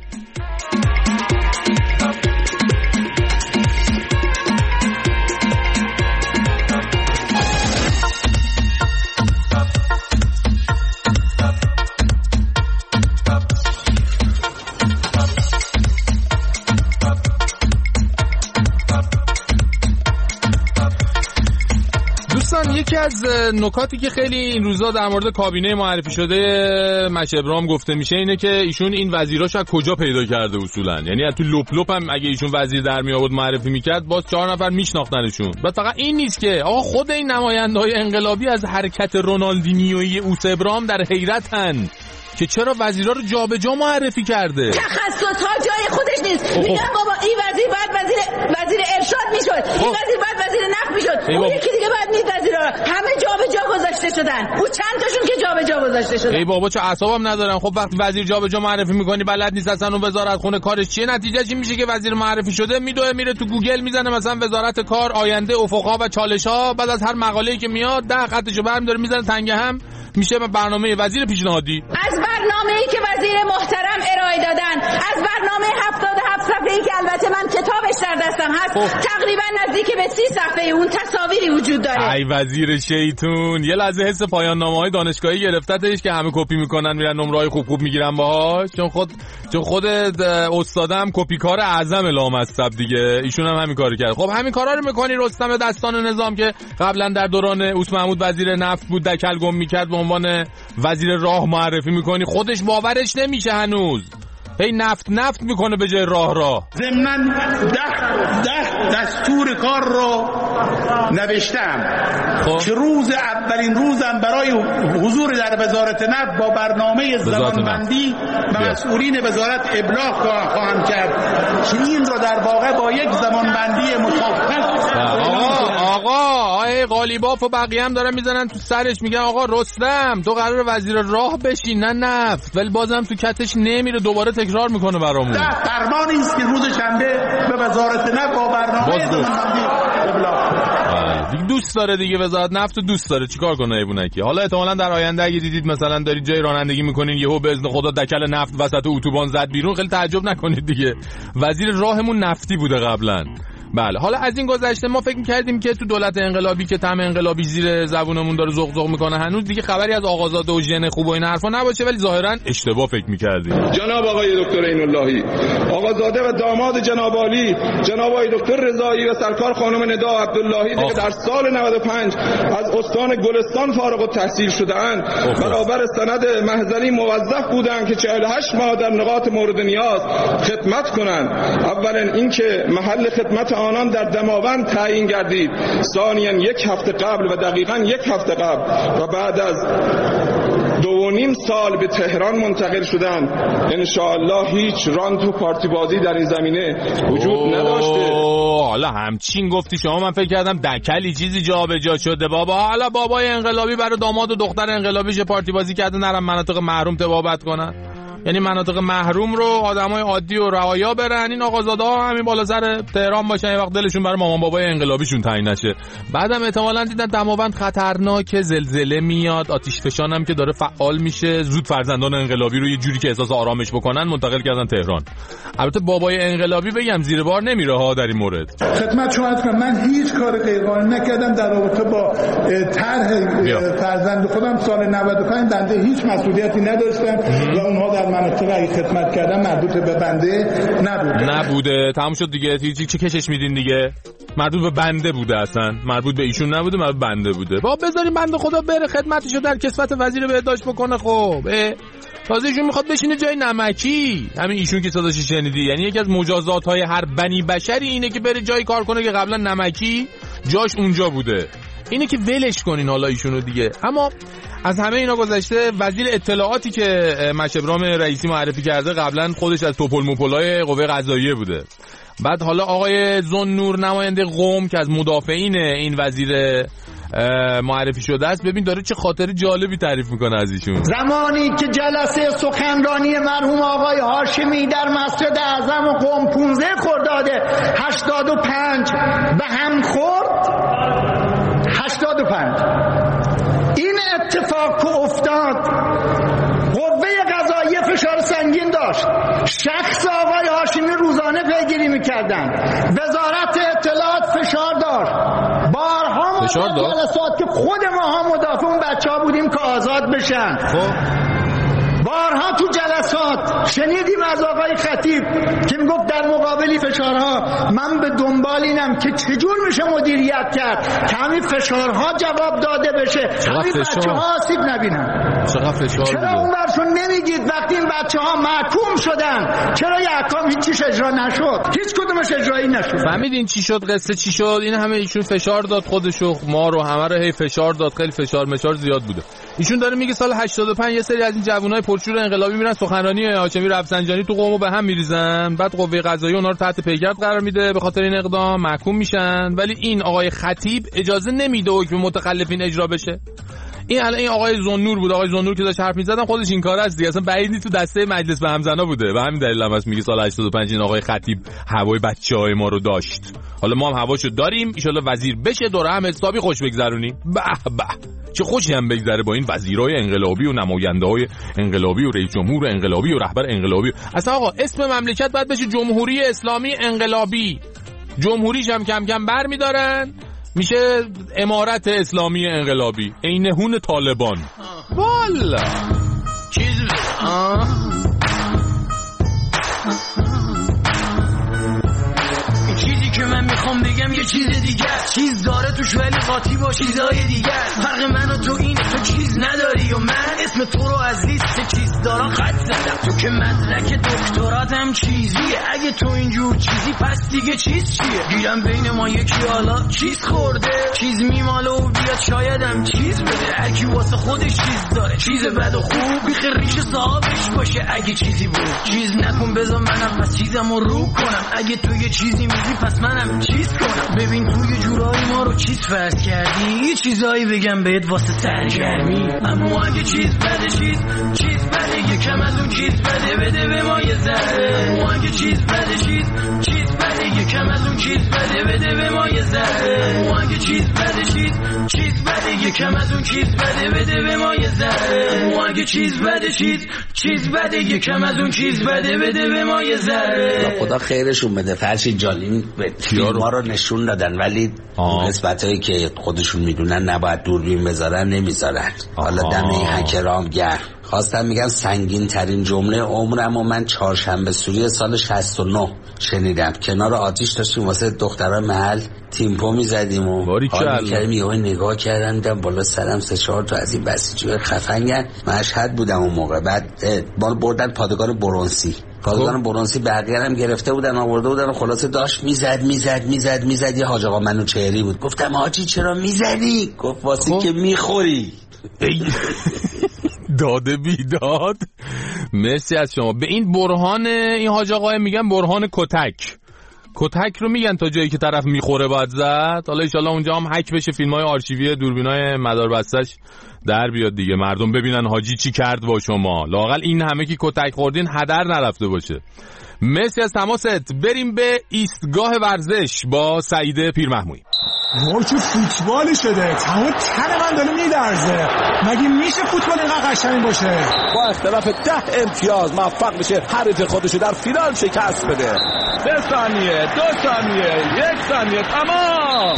[SPEAKER 2] یکی از نکاتی که خیلی این روزا در مورد کابینه معرفی شده مشه ابراهیم گفته میشه اینه که ایشون این وزیراش از کجا پیدا کرده اصولا. یعنی از تو لپ لپ هم اگه ایشون وزیر در می آورد معرفی میکرد باز 4 نفر میشناختنشون. بعد فقط این نیست که آقا خود این نماینده‌های انقلابی از حرکت رونالدینیویی اوس ابراهیم در حیرتن که چرا وزیرا رو جابجا معرفی کرده.
[SPEAKER 12] تخصص‌ها جای خودش نیست. میگم بابا این وزیر بعد وزیر ارشاد میشد، این وزیر بعد وزیر نقل میشد، اون یکی دیگه بعد نیست وزیرا همه جابجا گذاشته شدن. اون چند تاشون که جابجا گذاشته شدن.
[SPEAKER 2] ای بابا چه اعصابم ندارم. خب وقتی وزیر جابجا معرفی میکنی بلد نیست اصلا اون وزارت خونه کارش چیه، نتیجهش این میشه که وزیر معرفی شده میدوه میره تو گوگل میزنه مثلا وزارت کار، آینده، افق‌ها و چالش‌ها، بعد از هر مقاله‌ای که میاد 10 خطشو برمی‌داره میزنه تنگ هم میشه برنامه وزیر پیشنهادی.
[SPEAKER 12] از برنامه‌ای که وزیر محترم ارائه دادن، از برنامه 77 صفحه‌ای که البته من کتابش در دستم هست، تقریبا نزدیک به 30 صفحه اون تصاویری وجود داره.
[SPEAKER 2] ای وزیر شیطون، یه لحظه حس پایان نامه‌های دانشگاهی گرفتتش که همه کپی میکنن میرن نمره‌های خوب میگیرن باهاش، چون خود استادم کپیکار اعظم لامصب دیگه، ایشون هم همین کارو کرد. خب همین کارا رو میکنی رستم دستان نظام که قبلا در دوران اوس محمود وزیر نفت بود دکل گم میکرد به عنوان وزیر راه معرفی میکنی، خودش باورش نمیشه هنوز. هی نفت میکنه به جای راه.
[SPEAKER 13] ضمن 10 دستور کار رو نوشتم که روز اولین روزم برای حضور در وزارت نفت با برنامه زمانبندی به مسئولین وزارت ابلاغ خواهم کرد که این رو در واقع با یک زمانبندی مشخص.
[SPEAKER 2] آقا قالیباف و بقیه هم دارن میزنن تو سرش میگن آقا رستم تو قرار وزیر راه بشی نه نفت، ولی بازم تو کتش نمیره، دوباره تکرار میکنه برامون.
[SPEAKER 13] فرمانی است که روز شنبه به وزارت نفت با برنامه
[SPEAKER 2] دوست داره دیگه، وزارت نفت دوست داره، چیکار کنه ایبونکی. حالا احتمالاً در آینده اگه دیدید مثلا دارید جای رانندگی میکنین یهو به اذن خدا دکل نفت وسط اتوبان زد بیرون، خیلی تعجب نکنید دیگه، وزیر راهمون نفتی بوده قبلا. بله حالا از این گذشته ما فکر می‌کردیم که تو دولت انقلابی که طعم انقلابی زیر زبونمون داره زغزغ میکنه هنوز دیگه خبری از آقازاده و ژن خوب و این حرفا نباشه، ولی ظاهرا اشتباه فکر می‌کردیم.
[SPEAKER 14] جناب آقای دکتر عین‌اللهی، آقازاده و داماد جناب عالی جناب آقای دکتر رضایی و سرکار خانم ندا عبداللهی که در سال 95 از استان گلستان فارغ التحصیل شده‌اند برابر سند محضری موظف بودند که 48 ماه در نقاط مورد نیاز خدمت کنند. اولا اینکه محل خدمت آنان در دماوند تعیین گردید، ثانیاً 1 هفته قبل و دقیقاً 1 هفته قبل و بعد از 2.5 سال به تهران منتقل شدند. انشاءالله هیچ رانت و پارتی بازی در این زمینه وجود نداشته.
[SPEAKER 2] حالا همچین گفتی شما، من فکر کردم دکلی چیزی جابجا شده. بابا حالا بابای انقلابی برای داماد و دختر انقلابیش پارتی بازی کرده نرم مناطق محروم تبابت کنن، یعنی مناطق محروم رو آدمای عادی و رعایا برن، این آقازاده‌ها همین بالا سر تهران باشن یه وقت دلشون برای مامان بابای انقلابیشون تعیین نشه. بعدم احتمالاً دیدن دماوند خطرناکه، زلزله میاد، آتش فشان هم که داره فعال میشه، زود فرزندان انقلابی رو یه جوری که احساس آرامش بکنن منتقل کردن تهران. البته بابای انقلابی بگم زیر بار نمیره ها در این مورد.
[SPEAKER 13] خدمت شما عرض کنم من هیچ کار غیرقانونی نکردم در رابطه با طرح فرزند خودم. سال 95 بنده هیچ مسئولیتی نداشتم و اونها در مناطقی خدمت کردم مربوط به بنده
[SPEAKER 2] نبوده. تموم شد دیگه. چی کشش میدین دیگه؟ مربوط به بنده بوده، اصلا مربوط به ایشون نبوده، مربوط به بنده بوده. با بذاریم بنده خدا بره خدمتشو در کسوت وزیر بهداشت بکنه. خب تازه ایشون میخواد بشینه جای نمکی. همین ایشون که صداش شنیدی، یعنی یکی از مجازات‌های هر بنی بشری اینه که بره جای کار کنه که قبلا نمکی جاش اونجا بوده. اینه که ولش کنین حالا ایشونو دیگه. اما از همه اینا گذشته، وزیر اطلاعاتی که مشبرام رئیسی معرفی کرده قبلا خودش از توپل موپلای قوه قضاییه بوده. بعد حالا آقای ذوالنور نماینده قم که از مدافعین این وزیر معرفی شده است، ببین داره چه خاطر جالبی تعریف میکنه از ایشون.
[SPEAKER 15] زمانی که جلسه سخنرانی مرحوم آقای هاشمی در مسجد اعظم قم 15 خرداد 85 به هم خورد، 85 این اتفاق که افتاد قوه قضاییه فشار سنگین داشت، شخص آقای هاشمی روزانه پیگیری میکردن، وزارت اطلاعات فشار داشت، بارها جلسات که خود ماها مدافع اون بچه‌ها بودیم که آزاد بشن. بارها تو جلسات شنیدیم از آقای خطیب که میگفت در مقابلی فشارها من به دنبال اینم که چجور میشه مدیریت کرد که همین فشارها جواب داده بشه، همین بچه‌ها آسیب نبینن. چرا اون برشون نمیگید وقتی این بچه‌ها محکوم شدن چرا یه احکام هیچیش اجرا نشد؟ هیچ کدومش اجرایی نشد.
[SPEAKER 2] فهمیدین چی شد؟ قصه چی شد؟ این همه ایشون فشار داد خودشو، ما رو همه رو هی فشار داد، خیلی فشار زیاد بوده. ایشون داره میگه سال 85 یه سری از این جوانای پرشور انقلابی میرن سخنرانی هاشمی رفسنجانی تو قم به هم میریزن، بعد قوه قضاییه اونها رو تحت پیگرد قرار میده، به خاطر این اقدام محکوم میشن، ولی این آقای خطیب اجازه نمیده حکم متخلفین اجرا بشه. این الان این آقای ذوالنور بود، آقای ذوالنور که داشت حرف میزدن خودش این کار است دیگه، اصلا بعید نیست تو دسته مجلس به همزنا بوده. به همین دلیل هم هست میگه سال 85 این آقای خطیب هوای بچهای ما رو داشت. حالا ما هم هواشو داریم، ان شاءالله وزیر بشه دوره هم حسابی خوش بگذرونیم. به چه خوشی هم بگذره با این وزیرای انقلابی و نماینده‌های انقلابی و رئیس جمهور انقلابی و رهبر انقلابی. اصلا آقا اسم مملکت باید بشه جمهوری اسلامی انقلابی. جمهوریش هم کم کم برمی‌دارن میشه امارت اسلامی انقلابی، عین هون طالبان. والا
[SPEAKER 6] چیزی که من میخوام بگم یه چیز دیگه، چیز داره توش ولی قاطی با چیزای دیگه. فرق من و تو اینه، تو چیز نداری و من اسم تو رو از لیست چیز دارا خط زدم. تو که مدرک دکتراتم چیزیه، اگه تو اینجور چیزی پس دیگه چیز چیه؟ گیرم بین ما یکی حالا چیز خورده، چیز میماله و بیاد شایدم چیز بده. اگه واسه خودش چیز داره، چیز بد و خوب بیخ ریش صاحبش باشه. اگه چیزی بود چیز نکن، بذار منم پس چیزمو رو کنم. اگه تو یه چیزی میگی پس منم چیز کنم. ببین تو یه جورایی ما رو چیز فرض کردی، یه چیزایی بگم بهت واسه سرگرمی. اما اگه چیز بده، چیز بده یکم از اون چیز بده به ما یه ذره. اما اگه چیز بده، چیز بده یکم از اون چیز بده به ما یه ذره. اما اگه چیز بده، چیز بده یکم از اون چیز بده به ما یه ذره. اگه چیز بده چیز بده، یکم از اون چیز بده به ما یه ذره.
[SPEAKER 16] خدا خیرشون بده. فرشید جان فیلم‌ها رو نشون دادن ولی نسبتایی که خودشون میدونن نباید دوربین بذارن نمیذارن. حالا دم این هکرام گرم. خواستم میگم سنگین ترین جمله عمرم و من چهارشنبه سوری سال 69 شنیدم. کنار آتیش داشتیم واسه دخترای محل تیمپو میزدیم و حال میکردیم. یهو نگاه کردم دیدم بالا سرم 3-4 تا از این بسیجی خفنگن. مشهد بودم اون موقع. بعد ما بردن پادگان برونسی. پادگان برونسی بقیه هم گرفته بودن آورده بودن و خلاصه داشت میزد. یه حاج آقا منوچهری بود. گفتم حاجی چرا میزنی؟ گفت واسه که میخوری.
[SPEAKER 2] داده بیداد. مرسی از شما. به این برهان این حاج آقای میگن برهان کتک رو میگن تا جایی که طرف میخوره باید زد. حالا انشالله اونجا هم هک بشه، فیلم‌های آرشیوی دوربینای مداربستش در بیاد دیگه، مردم ببینن حاجی چی کرد با شما. لااقل این همه که کتک خوردین هدر نرفته باشه. مرسی از تماست. بریم به ایستگاه ورزش با سعید پیرمحمودی.
[SPEAKER 17] چه فوتبالی شده، تمام تن من داره میلرزه. مگه میشه فوتبال اینقدر قشنگ باشه؟
[SPEAKER 18] با اختلاف 10 امتیاز موفق میشه حریف خودشو در فینال شکست بده. 3 ثانیه، 2 ثانیه، 1 ثانیه، تمام.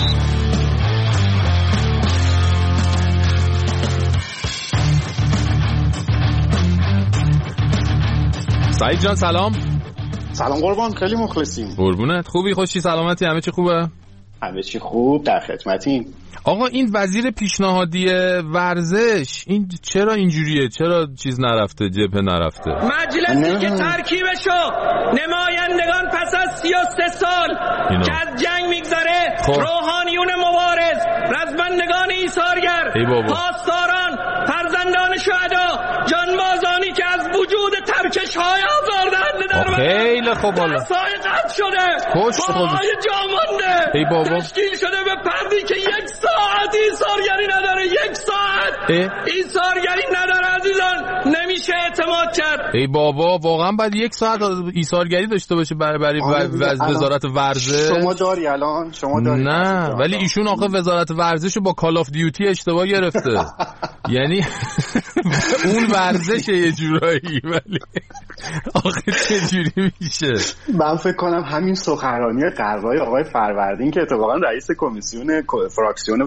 [SPEAKER 2] سعید جان سلام.
[SPEAKER 19] سلام قربان، خیلی مخلصیم.
[SPEAKER 2] قربونت. خوبی؟ خوشی؟ سلامتی؟ همه چی خوبه؟
[SPEAKER 19] همه چی خوب، در خدمتیم.
[SPEAKER 2] آقا این وزیر پیشنهادی ورزش این چرا اینجوریه؟ چرا چیز نرفته، جبهه نرفته؟
[SPEAKER 6] مجلسی که ترکیبشو نمایندگان پس از 33 سال که از جنگ میگذره، روحانیون مبارز، رزمندگان ایثارگر، پاسداران، فرزندان شهدا، جانبازانی که از وجود ترکش‌های آزاردهنده در
[SPEAKER 2] خیلی خوب حالا
[SPEAKER 6] قطع شده، پاهای جامانده تشکیل شده به پردی که 1 ساعت ایثارگری نداره. 1 ساعت ایثارگری نداره عزیزان، نمیشه اعتماد کرد.
[SPEAKER 2] ای بابا واقعا باید 1 ساعت ایثارگری داشته باشه برای وزارت ورزش.
[SPEAKER 19] شما داری الان؟ شما داری؟
[SPEAKER 2] نه ولی ایشون آخه وزارت ورزشو با کال آف دیوتی اشتباه گرفته. یعنی اون ورزشه یه جورایی، ولی آخه چجوری میشه؟
[SPEAKER 19] من فکر کنم همین سخنرانی قرضای آقای فروردین که اتفاقا رئیس کمیسیون فراکسیون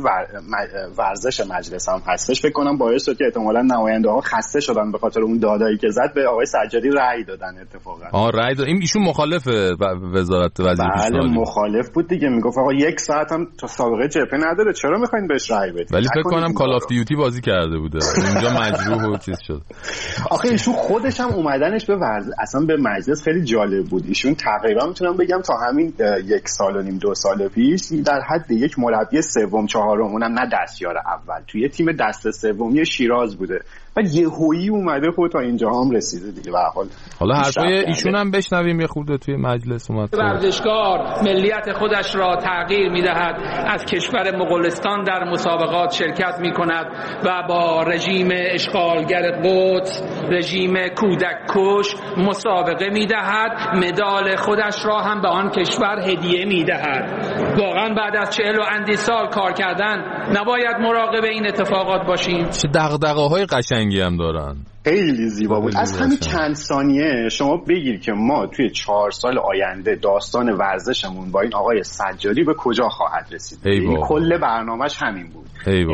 [SPEAKER 19] ورزش مجلس هم هستش، فکر کنم باعث شد که احتمالاً نماینده ها خسته شدن به خاطر اون دادایی که زد، به آقای سجادی رأی دادن. اتفاقا
[SPEAKER 2] رأی داد. ایشون مخالف وزارت وزیر
[SPEAKER 19] پیشنهادی. بله مخالف بود دیگه، میگفت آقا 1 ساعت هم تا سابقه جبهه نداره، چرا میخواین بهش رأی بدید؟
[SPEAKER 2] ولی فکر کنم کال آف دیوتی بازی کرده بوده اونجا مجروح و چیز شد.
[SPEAKER 19] آخه ایشون خودش هم اومدنش به اصلا به مجلس خیلی جالب بود. ایشون تقریبا میتونم بگم تا همین 1 سال و نیم 2 سال پیش در حد یک مربی سوم چهارم، اونم نه دستیار اول، توی تیم دست سومی شیراز بوده و یهویی اومده خود تا اینجا هم رسیده دیگه. به هر حال
[SPEAKER 2] حالا حرفای ایشون هم بشنویم یه خورده توی مجلس اومد.
[SPEAKER 20] ورزشکار ملیت خودش را تغییر میدهد، از کشور مغولستان در مسابقات شرکت میکند و با رژیم اشغالگر قدس، رژیم کودک کش مسابقه میدهد، مدال خودش را هم به آن کشور هدیه میدهد. واقعا بعد از 40 و اندی سال کار کردن نباید مراقب این اتفاقات باشیم.
[SPEAKER 2] چه دغدغه‌های قشنگی هم دارن.
[SPEAKER 19] خیلی زیبا بود. از همین چند ثانیه شما بگیر که ما توی 4 سال آینده داستان ورزشمون با این آقای سجادی به کجا خواهد رسید. این کل برنامه‌اش همین بود.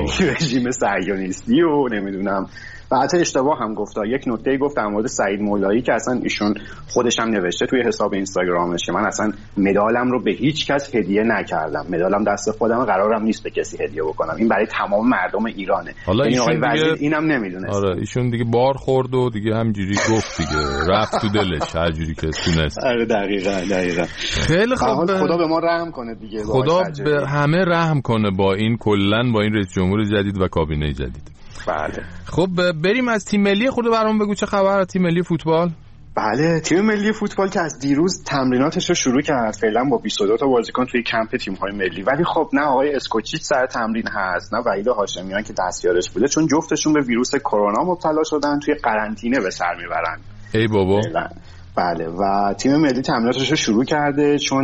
[SPEAKER 19] رژیم صهیونیستی و نمیدونم. و حتی اشتباه هم گفت. یک نکته گفت در مورد سعید مولایی که اصلا ایشون خودش هم نوشته توی حساب اینستاگرامش که من اصلا مدالم رو به هیچ کس هدیه نکردم، مدالم دست خودم، قرارم نیست به کسی هدیه بکنم، این برای تمام مردم ایرانه.
[SPEAKER 2] حالا ایشون دیگه
[SPEAKER 19] اینم نمیدونست.
[SPEAKER 2] آره ایشون دیگه بار خورد و دیگه همینجوری گفت دیگه، رفت تو دلش هر جوری که تونست.
[SPEAKER 19] آره دقیقاً.
[SPEAKER 2] خیلی خوب.
[SPEAKER 19] خدا به ما رحم کنه دیگه.
[SPEAKER 2] خدا به همه رحم کنه با این کلاً با این رئیس جمهور جدید و کابینه جدید.
[SPEAKER 19] بله.
[SPEAKER 2] خب بریم از تیم ملی خود برام بگو چه خبر تیم ملی فوتبال؟
[SPEAKER 19] بله تیم ملی فوتبال که از دیروز تمریناتش رو شروع کرد، فعلا با 22 تا بازیکن توی کمپ تیم‌های ملی، ولی خب نه آقای اسکوچیچ سر تمرین هست نه وحید هاشمیان که دستیارش بوده، چون جفتشون به ویروس کرونا مبتلا شدن، توی قرنطینه به سر میبرن.
[SPEAKER 2] ای بابا.
[SPEAKER 19] بله و تیم ملی تمریناتش رو شروع کرده، چون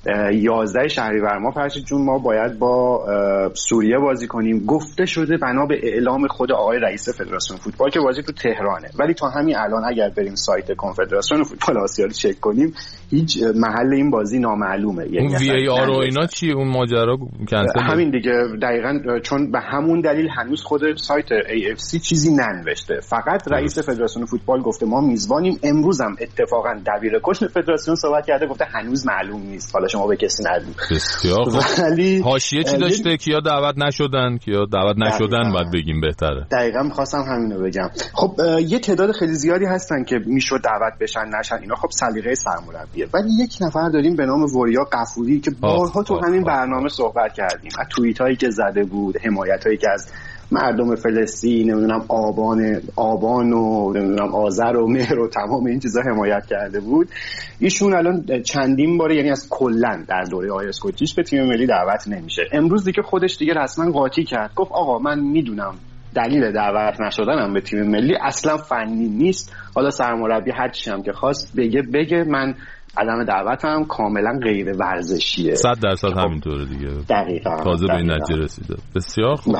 [SPEAKER 19] 11 شهریور ماه فرشید جون ما باید با سوریه بازی کنیم. گفته شده بنا به اعلام خود آقای رئیس فدراسیون فوتبال که بازی تو تهرانه، ولی تا همین الان اگر بریم سایت کنفدراسیون فوتبال آسیا رو چک کنیم هیچ محل این بازی نامعلومه.
[SPEAKER 2] اون وی ای آر و اینا چیه؟ اون ماجرا کنسل
[SPEAKER 19] همین دیگه دقیقاً، چون به همون دلیل هنوز خود سایت AFC چیزی ننوشته. فقط رئیس فدراسیون فوتبال گفته ما میزبانیم. امروز هم اتفاقاً دبیر کل فدراسیون صحبت کرده، گفته هنوز معلوم نیست، حالا شما به کسی نگید.
[SPEAKER 2] بسیار ولی حاشیه چی داشته؟ کیا دعوت نشدن، کیا دعوت نشدن باید بگیم بهتره.
[SPEAKER 19] دقیقاً می‌خواستم همینو بگم. خب یه تعداد خیلی زیادی هستن که میشد دعوت بشن نشن، اینا خب سلیقه سرمربیه. ولی یک نفر داریم به نام وریا غفوری که بارها تو همین برنامه صحبت کردیم، از توییتایی که زده بود، حمایتایی که از مردم فلسطین، نمیدونم آبان و نمیدونم آذر و مهر و تمام این چیزا حمایت کرده بود. ایشون الان چندین باره، یعنی از کلا در دوره آقای اسکوچیچ به تیم ملی دعوت نمیشه. امروز دیگه خودش دیگه رسما قاطی کرد، گفت آقا من میدونم دلیل دعوت نشدنم به تیم ملی اصلا فنی نیست، حالا سرمربی هر چی هم که خواست بگه، من عدم دعوتم کاملا غیر ورزشیه.
[SPEAKER 2] 100% همینطوره دیگه.
[SPEAKER 19] دقیقاً
[SPEAKER 2] تازه به این نتیجه رسیده. بسیار خوب.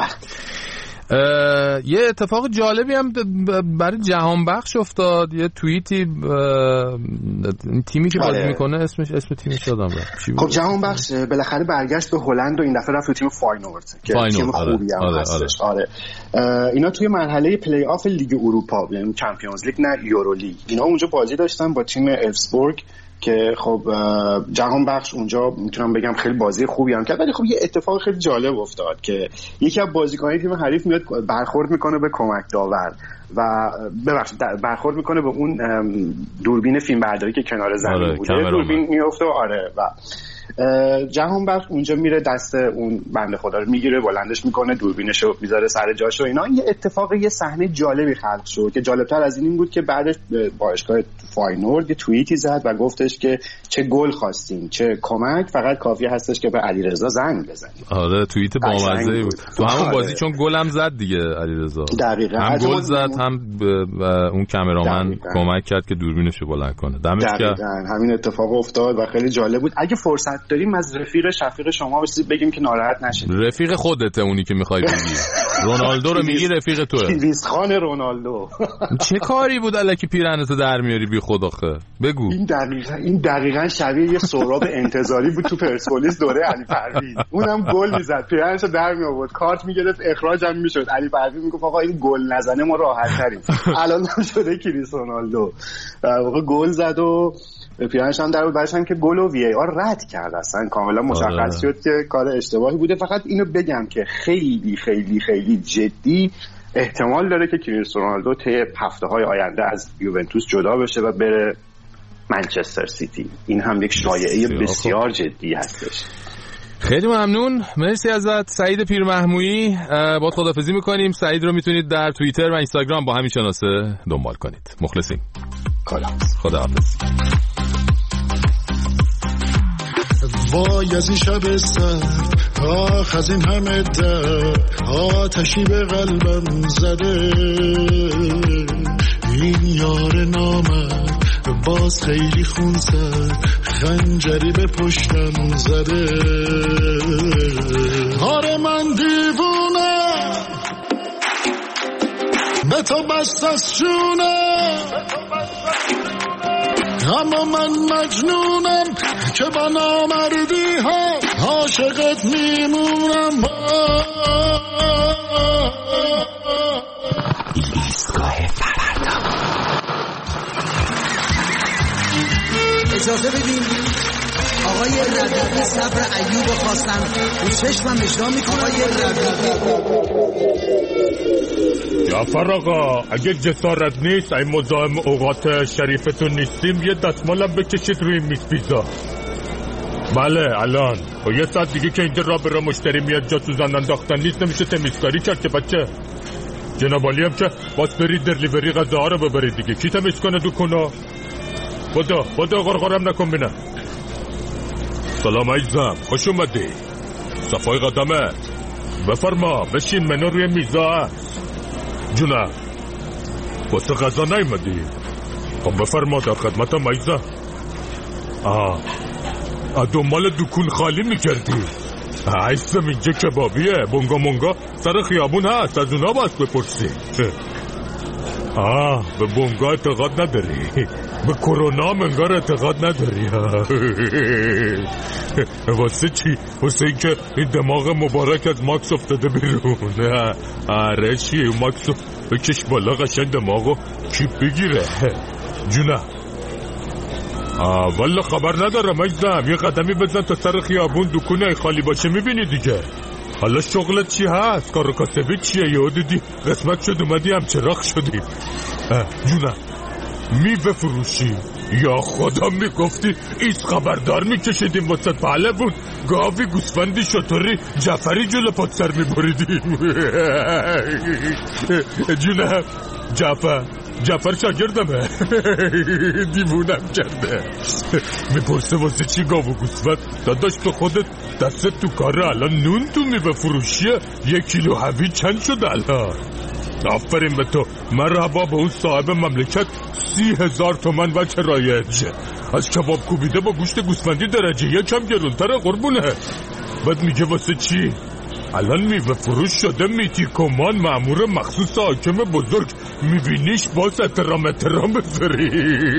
[SPEAKER 2] یه اتفاق جالبی هم برای جهان بخش افتاد. یه توییتی تیمی که بازی میکنه اسم تیمش یادم رفت.
[SPEAKER 19] خب جهان بخش بالاخره برگشت به هلند و این دفعه رفت تو تیم فاینورد که تیم خوبی هم هستش. اینا توی مرحله پلی آف لیگ اروپا، یعنی چمپیونز لیگ نه یورو لیگ، اینا اونجا بازی داشتن با تیم الفسبورگ که خب جهان بخش اونجا میتونم بگم خیلی بازی خوبی هم کرد. ولی خب یه اتفاق خیلی جالب افتاد که یکی از بازیکنان تیم حریف میاد برخورد میکنه به کمک داور و برخورد میکنه به اون دوربین فیلمبرداری که کنار زمین بوده، دوربین میفته و جهان بخش اونجا میره دست اون بنده خدا رو میگیره، بلندش میکنه، دوربینشو میذاره سر جاش و اینا. یه اتفاق، یه صحنه جالبی خلق شد که جالبتر از این بود که بعدش باشگاه فاینورد یه توییتی زد و گفتش که چه گل خواستیم چه کمک، فقط کافی هستش که به علیرضا زنگ بزنیم.
[SPEAKER 2] آره توییت بامزه بود تو همون بازی، چون گلم زد دیگه علیرضا.
[SPEAKER 19] دقیقاً
[SPEAKER 2] هم گل زد هم اون کامرامن کمک کرد که دوربینشو بلند کنه. دمش گرم.
[SPEAKER 19] همین اتفاق افتاد و خیلی جالب بود. اگه فرصت داریم از رفیق شفیق شما بگیم که ناراحت نشید.
[SPEAKER 2] رفیق خودته اونی که میخوای بگی. رونالدو رو میگی رفیق توئه.
[SPEAKER 19] کریس خان رونالدو.
[SPEAKER 2] چه کاری بود الکی پیرنتو در میاری بی خود آخه؟ بگو.
[SPEAKER 19] این دقیقاً شبیه یه سهراب انتظاری بود تو پرسپولیس دوره علی پروین. اونم گل میزد، پیرنشو در می آورد، کارت میگرفت، اخراجم میشد. علی پروین میگفت آقا این گل نزنه ما راحت تریم. الان هم شده کریس رونالدو. واقعا گل زد و پیرنش هم در بود، بعدش هم که گل و وی ای آر رد کرد، اصلا کاملا مشخص شد که کار اشتباهی بوده. فقط اینو بگم که خیلی خیلی خیلی جدی احتمال داره که کریس رونالدو طی هفته‌های آینده از یوونتوس جدا بشه و بره منچستر سیتی. این هم یک شایعه بسیار جدی هستش.
[SPEAKER 2] خیلی ممنون، مرسی ازت سعید پیرمحمویی. با خداحافظی میکنیم. سعید رو میتونید در توییتر و اینستاگرام با همین شناسه دنبال کنید. مخلصیم. خداحافظ.
[SPEAKER 21] وای از این شب سرد، آخ از این همه درد، آتشی به قلبم زده، این یار نامرد باز خیلی خون زد، خنجری به پشتم زده. آره من دیوونم به تو بست از شونم، اما من مجنونم که با نامردی ها عاشقت میمونم.
[SPEAKER 16] ایستگاه فردا.
[SPEAKER 22] اجازه بدیم آقای ربیعی صبر ایوب خواستن رو چشمم اجرا میکنه. آقای
[SPEAKER 23] جعفر آقا اگه جسارت نیست این مزاحم اوقات شریفتون نیستیم یه دستمالم بکشید روی میز پیزا. بله الان با یه ساعت دیگه که اینجا را برای مشتری میاد جا تو زن انداختن نیست، نمیشه تمیزکاری کرد که بچه. جناب عالی هم که باز برید دلیوری غذا ها رو ببرید دیگه، کی تمیز کنه دکونا؟ بدا غرغرم نکن بینم. سلام عزیزم، خوش اومدی. صفای قدمت بفرما، بشین، منو روی میزا هست. جونم واسه غذا نیومدی؟ خب بفرما، در خدمتم عزیزم. دنبال دکون خالی میکردی. عیسم اینجا کبابیه، بونگا مونگا سر خیابون هست، از اونا باید بپرسی. به بونگا اعتقاد نداری، به کرونا منگار اعتقاد نداری. واسه چی؟ واسه این که این دماغ مبارک از ماکس افتاده بیرون. آره چی؟ ماکس بکش بالا قشنگ دماغو کیپ بگیره. جونه والا خبر ندارم عزیزم، یه قدمی بزن تا سر خیابون دکونه خالی باشه میبینی دیگه. حالا شغلت چی هست؟ کار و کاسبی چیه؟ یهو دیدی قسمت شد اومدی هم چراغ شدی. جونه میوه فروشی؟ یا خدا میگفتی ایست خبردار میکشیدیم واسه پهله بود، گاوی گوسفندی شطوری جعفری جلو پات سر میبریدیم. جونه جعفر شاگردمه. دیوونم کرده. میپرسه واسه چی گاو و گوسفند؟ داداش تو خودت دستت تو کاره، الان نون تو میوه فروشیه 1 کیلو هویج چند شده الان؟ آفرین به تو، مرحبا به اون صاحب مملکت. 30,000 تومن وجه رایج از کباب کوبیده با گوشت گوسفندی درجه 1 هم گرونتره قربونه. بعد میگه واسه چی؟ الان میوه فروش شده میتی کمان، مأمور مخصوص حاکم بزرگ، میبینیش باز احترام بذاری.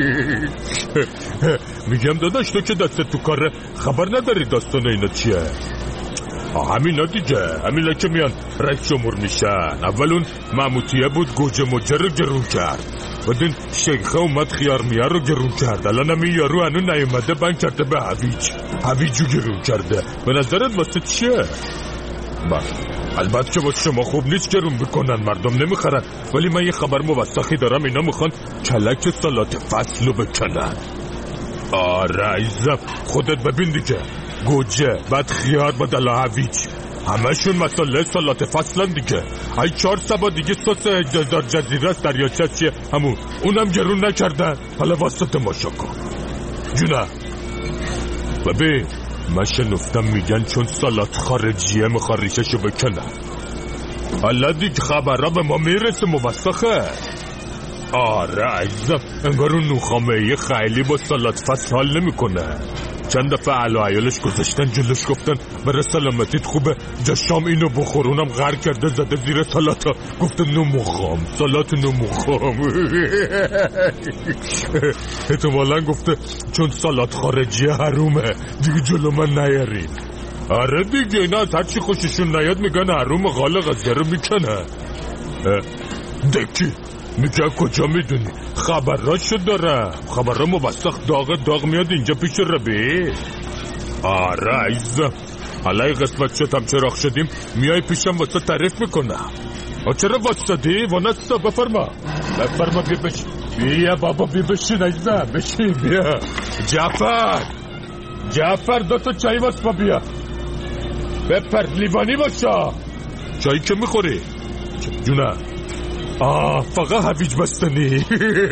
[SPEAKER 23] میگم داداش تو که دست تو کاره خبر نداری داستان اینا چیه؟ همینا دیگه، همینا که میان رئیس جمهور میشن. اول اون مموتیه بود گوجه موجه رو گرون کرد، بعد این شیخه اومد خیار میه رو گرون کرد، الان هم این یارو هنو نیومده بند کرده به هویجو گرون کرده. به نظرت واسه چیه؟ البته که واسه شما خوب نیست گرون بکنن، مردم نمیخرن، ولی من یه خبر موثقی دارم، اینا میخوان کلک سالات فصل رو بکنن. آره عزیزم خودت ببین دیگه، گوجه بعد خیار بعد هویج، همشون مسئله سالات فصلن دیگه. ای 4 سبا دیگه سس جزار جزیره است دریاچه چیه همون، اونم گرون نکردن. حالا واسط ماشا کن جونه. ببین من شنفتم میگن چون سالات خارجیه میخوان ریششو بکنن. حالا دیگه خبرها به ما میرسه موثقه. آره عزیزم انگار اون نوخامه‌ای خیلی با سالات فصل حال نمیکنه. چند دفعه علا عیالش گذاشتن جلوش گفتن برای سلامتیت خوبه، جا شام اینو بخور، اونم غر کرده زده زیر سالاتا، گفته نموخام سالات نموخام. احتمالا گفته چون سالات خارجیه حرومه دیگه جلو من نیارین. آره دیگه اینا از هرچی خوششون نیاد میگن حروم، غالق از گره میکنه. دکی میگه کجا میدونی؟ خبراشو دارم، خبرها موثق داغ میاد اینجا پیش ربی. آره عزیزم حالا قسمت شدم چراغ شدیم میای پیشم واسه تعریف میکنم. چرا واسدی؟ وانستا بفرما بیا بشین. بیا بابا بیا بشین عزیزم بشین. بیا جعفر 2 تا چای واسه ما بیا، بپر لیوانی باشا. چایی که میخوری؟ جونه فقط هویج بستنی.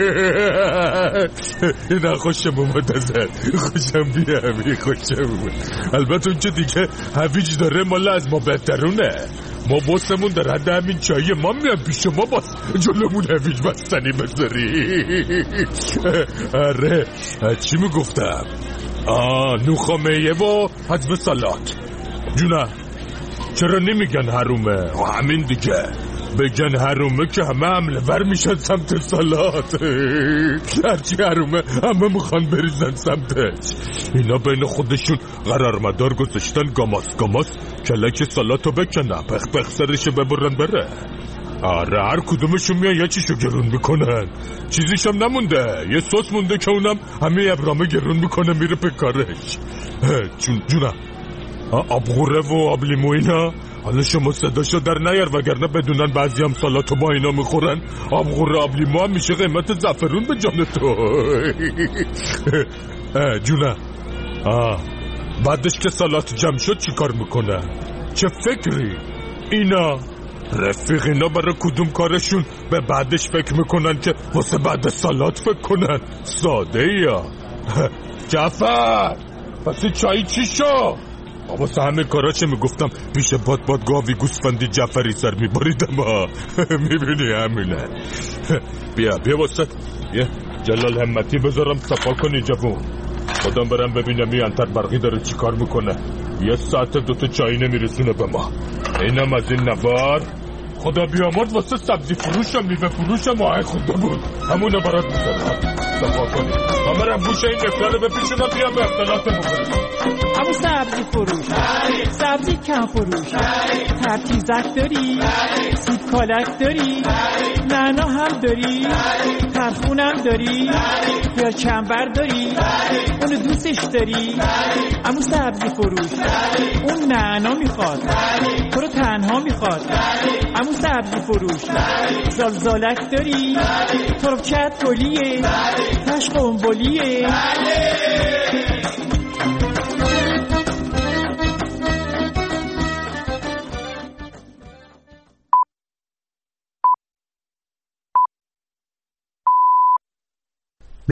[SPEAKER 23] اینا خوشم اومد ازت، خوشم بیامی خوشم اومد. البته اون که دیگه هویج داره مال از ما بهترونه، ما باسمون در حد همین چایی ما میاد پیش ما باز جلومون هویج بستنی بذاری. آره چی میگفتم؟ نوخامه‌ایه و حجم سالات. جونه چرا نمیگن حرومه؟ همین دیگه بگن حرومه که همه حمله ور میشن سمت سالات. هرچی حرومه همه میخوان بریزن سمتش. اینا بین خودشون قرارمدار گذاشتن گاماس کلک سالاتو بکنن، پخ سرشو ببرن بره. آره هر کدومشون میان یه چیشو گرون میکنن، چیزیشم نمونده، یه سس مونده که اونم همه ابرامه گرون میکنه میره به کارش. جونم آبغوره و آبلیمو اینا حالا شما صداشو در نیار، وگرنه بدونن بعضی هم سالاتو با اینا میخورن. آبغوره آبلیمو هم میشه قیمت زعفرون به جان تو. جونه بعدش که سالات جمع شد چی کار میکنن؟ چه فکری؟ اینا رفیق اینا برای کدوم کارشون به بعدش فکر میکنن که واسه بعد سالات فکر کنن؟ ساده یا جعفر پس چایی چی شو؟ واسه همه کارا چه میگفتم پیش باد گاوی گوسفندی جعفری سر میباریدم. میبینی همینه. بیا واسه بیا جلال همتی بذارم صفا کنی جوون. خودم برم ببینم این انتر برقی داره چی کار میکنه. یه ساعت 2 چای نمیرسونه به ما. اینم از این نوار. خدا بیامرد واسه سبزی فروشم میوه فروشم آهی خونده بود. همونو برات میزنم صفا کنی. کامرم بوش این نفتره بپیشونم بیام به اختلاطمون برسیم.
[SPEAKER 1] همون سبزی فروش، سبزی کم فروش، ترتیزک داری، سیب کالک داری، نعنا هم داری، ترخونم داری، یا چنبر داری، اونو دوستش داری. همون سبزی فروش، اون نعنا میخواد، تو رو تنها میخواد. همون سبزی فروش، زلزالک داری، تربچت گلیه، تش قنبلیه.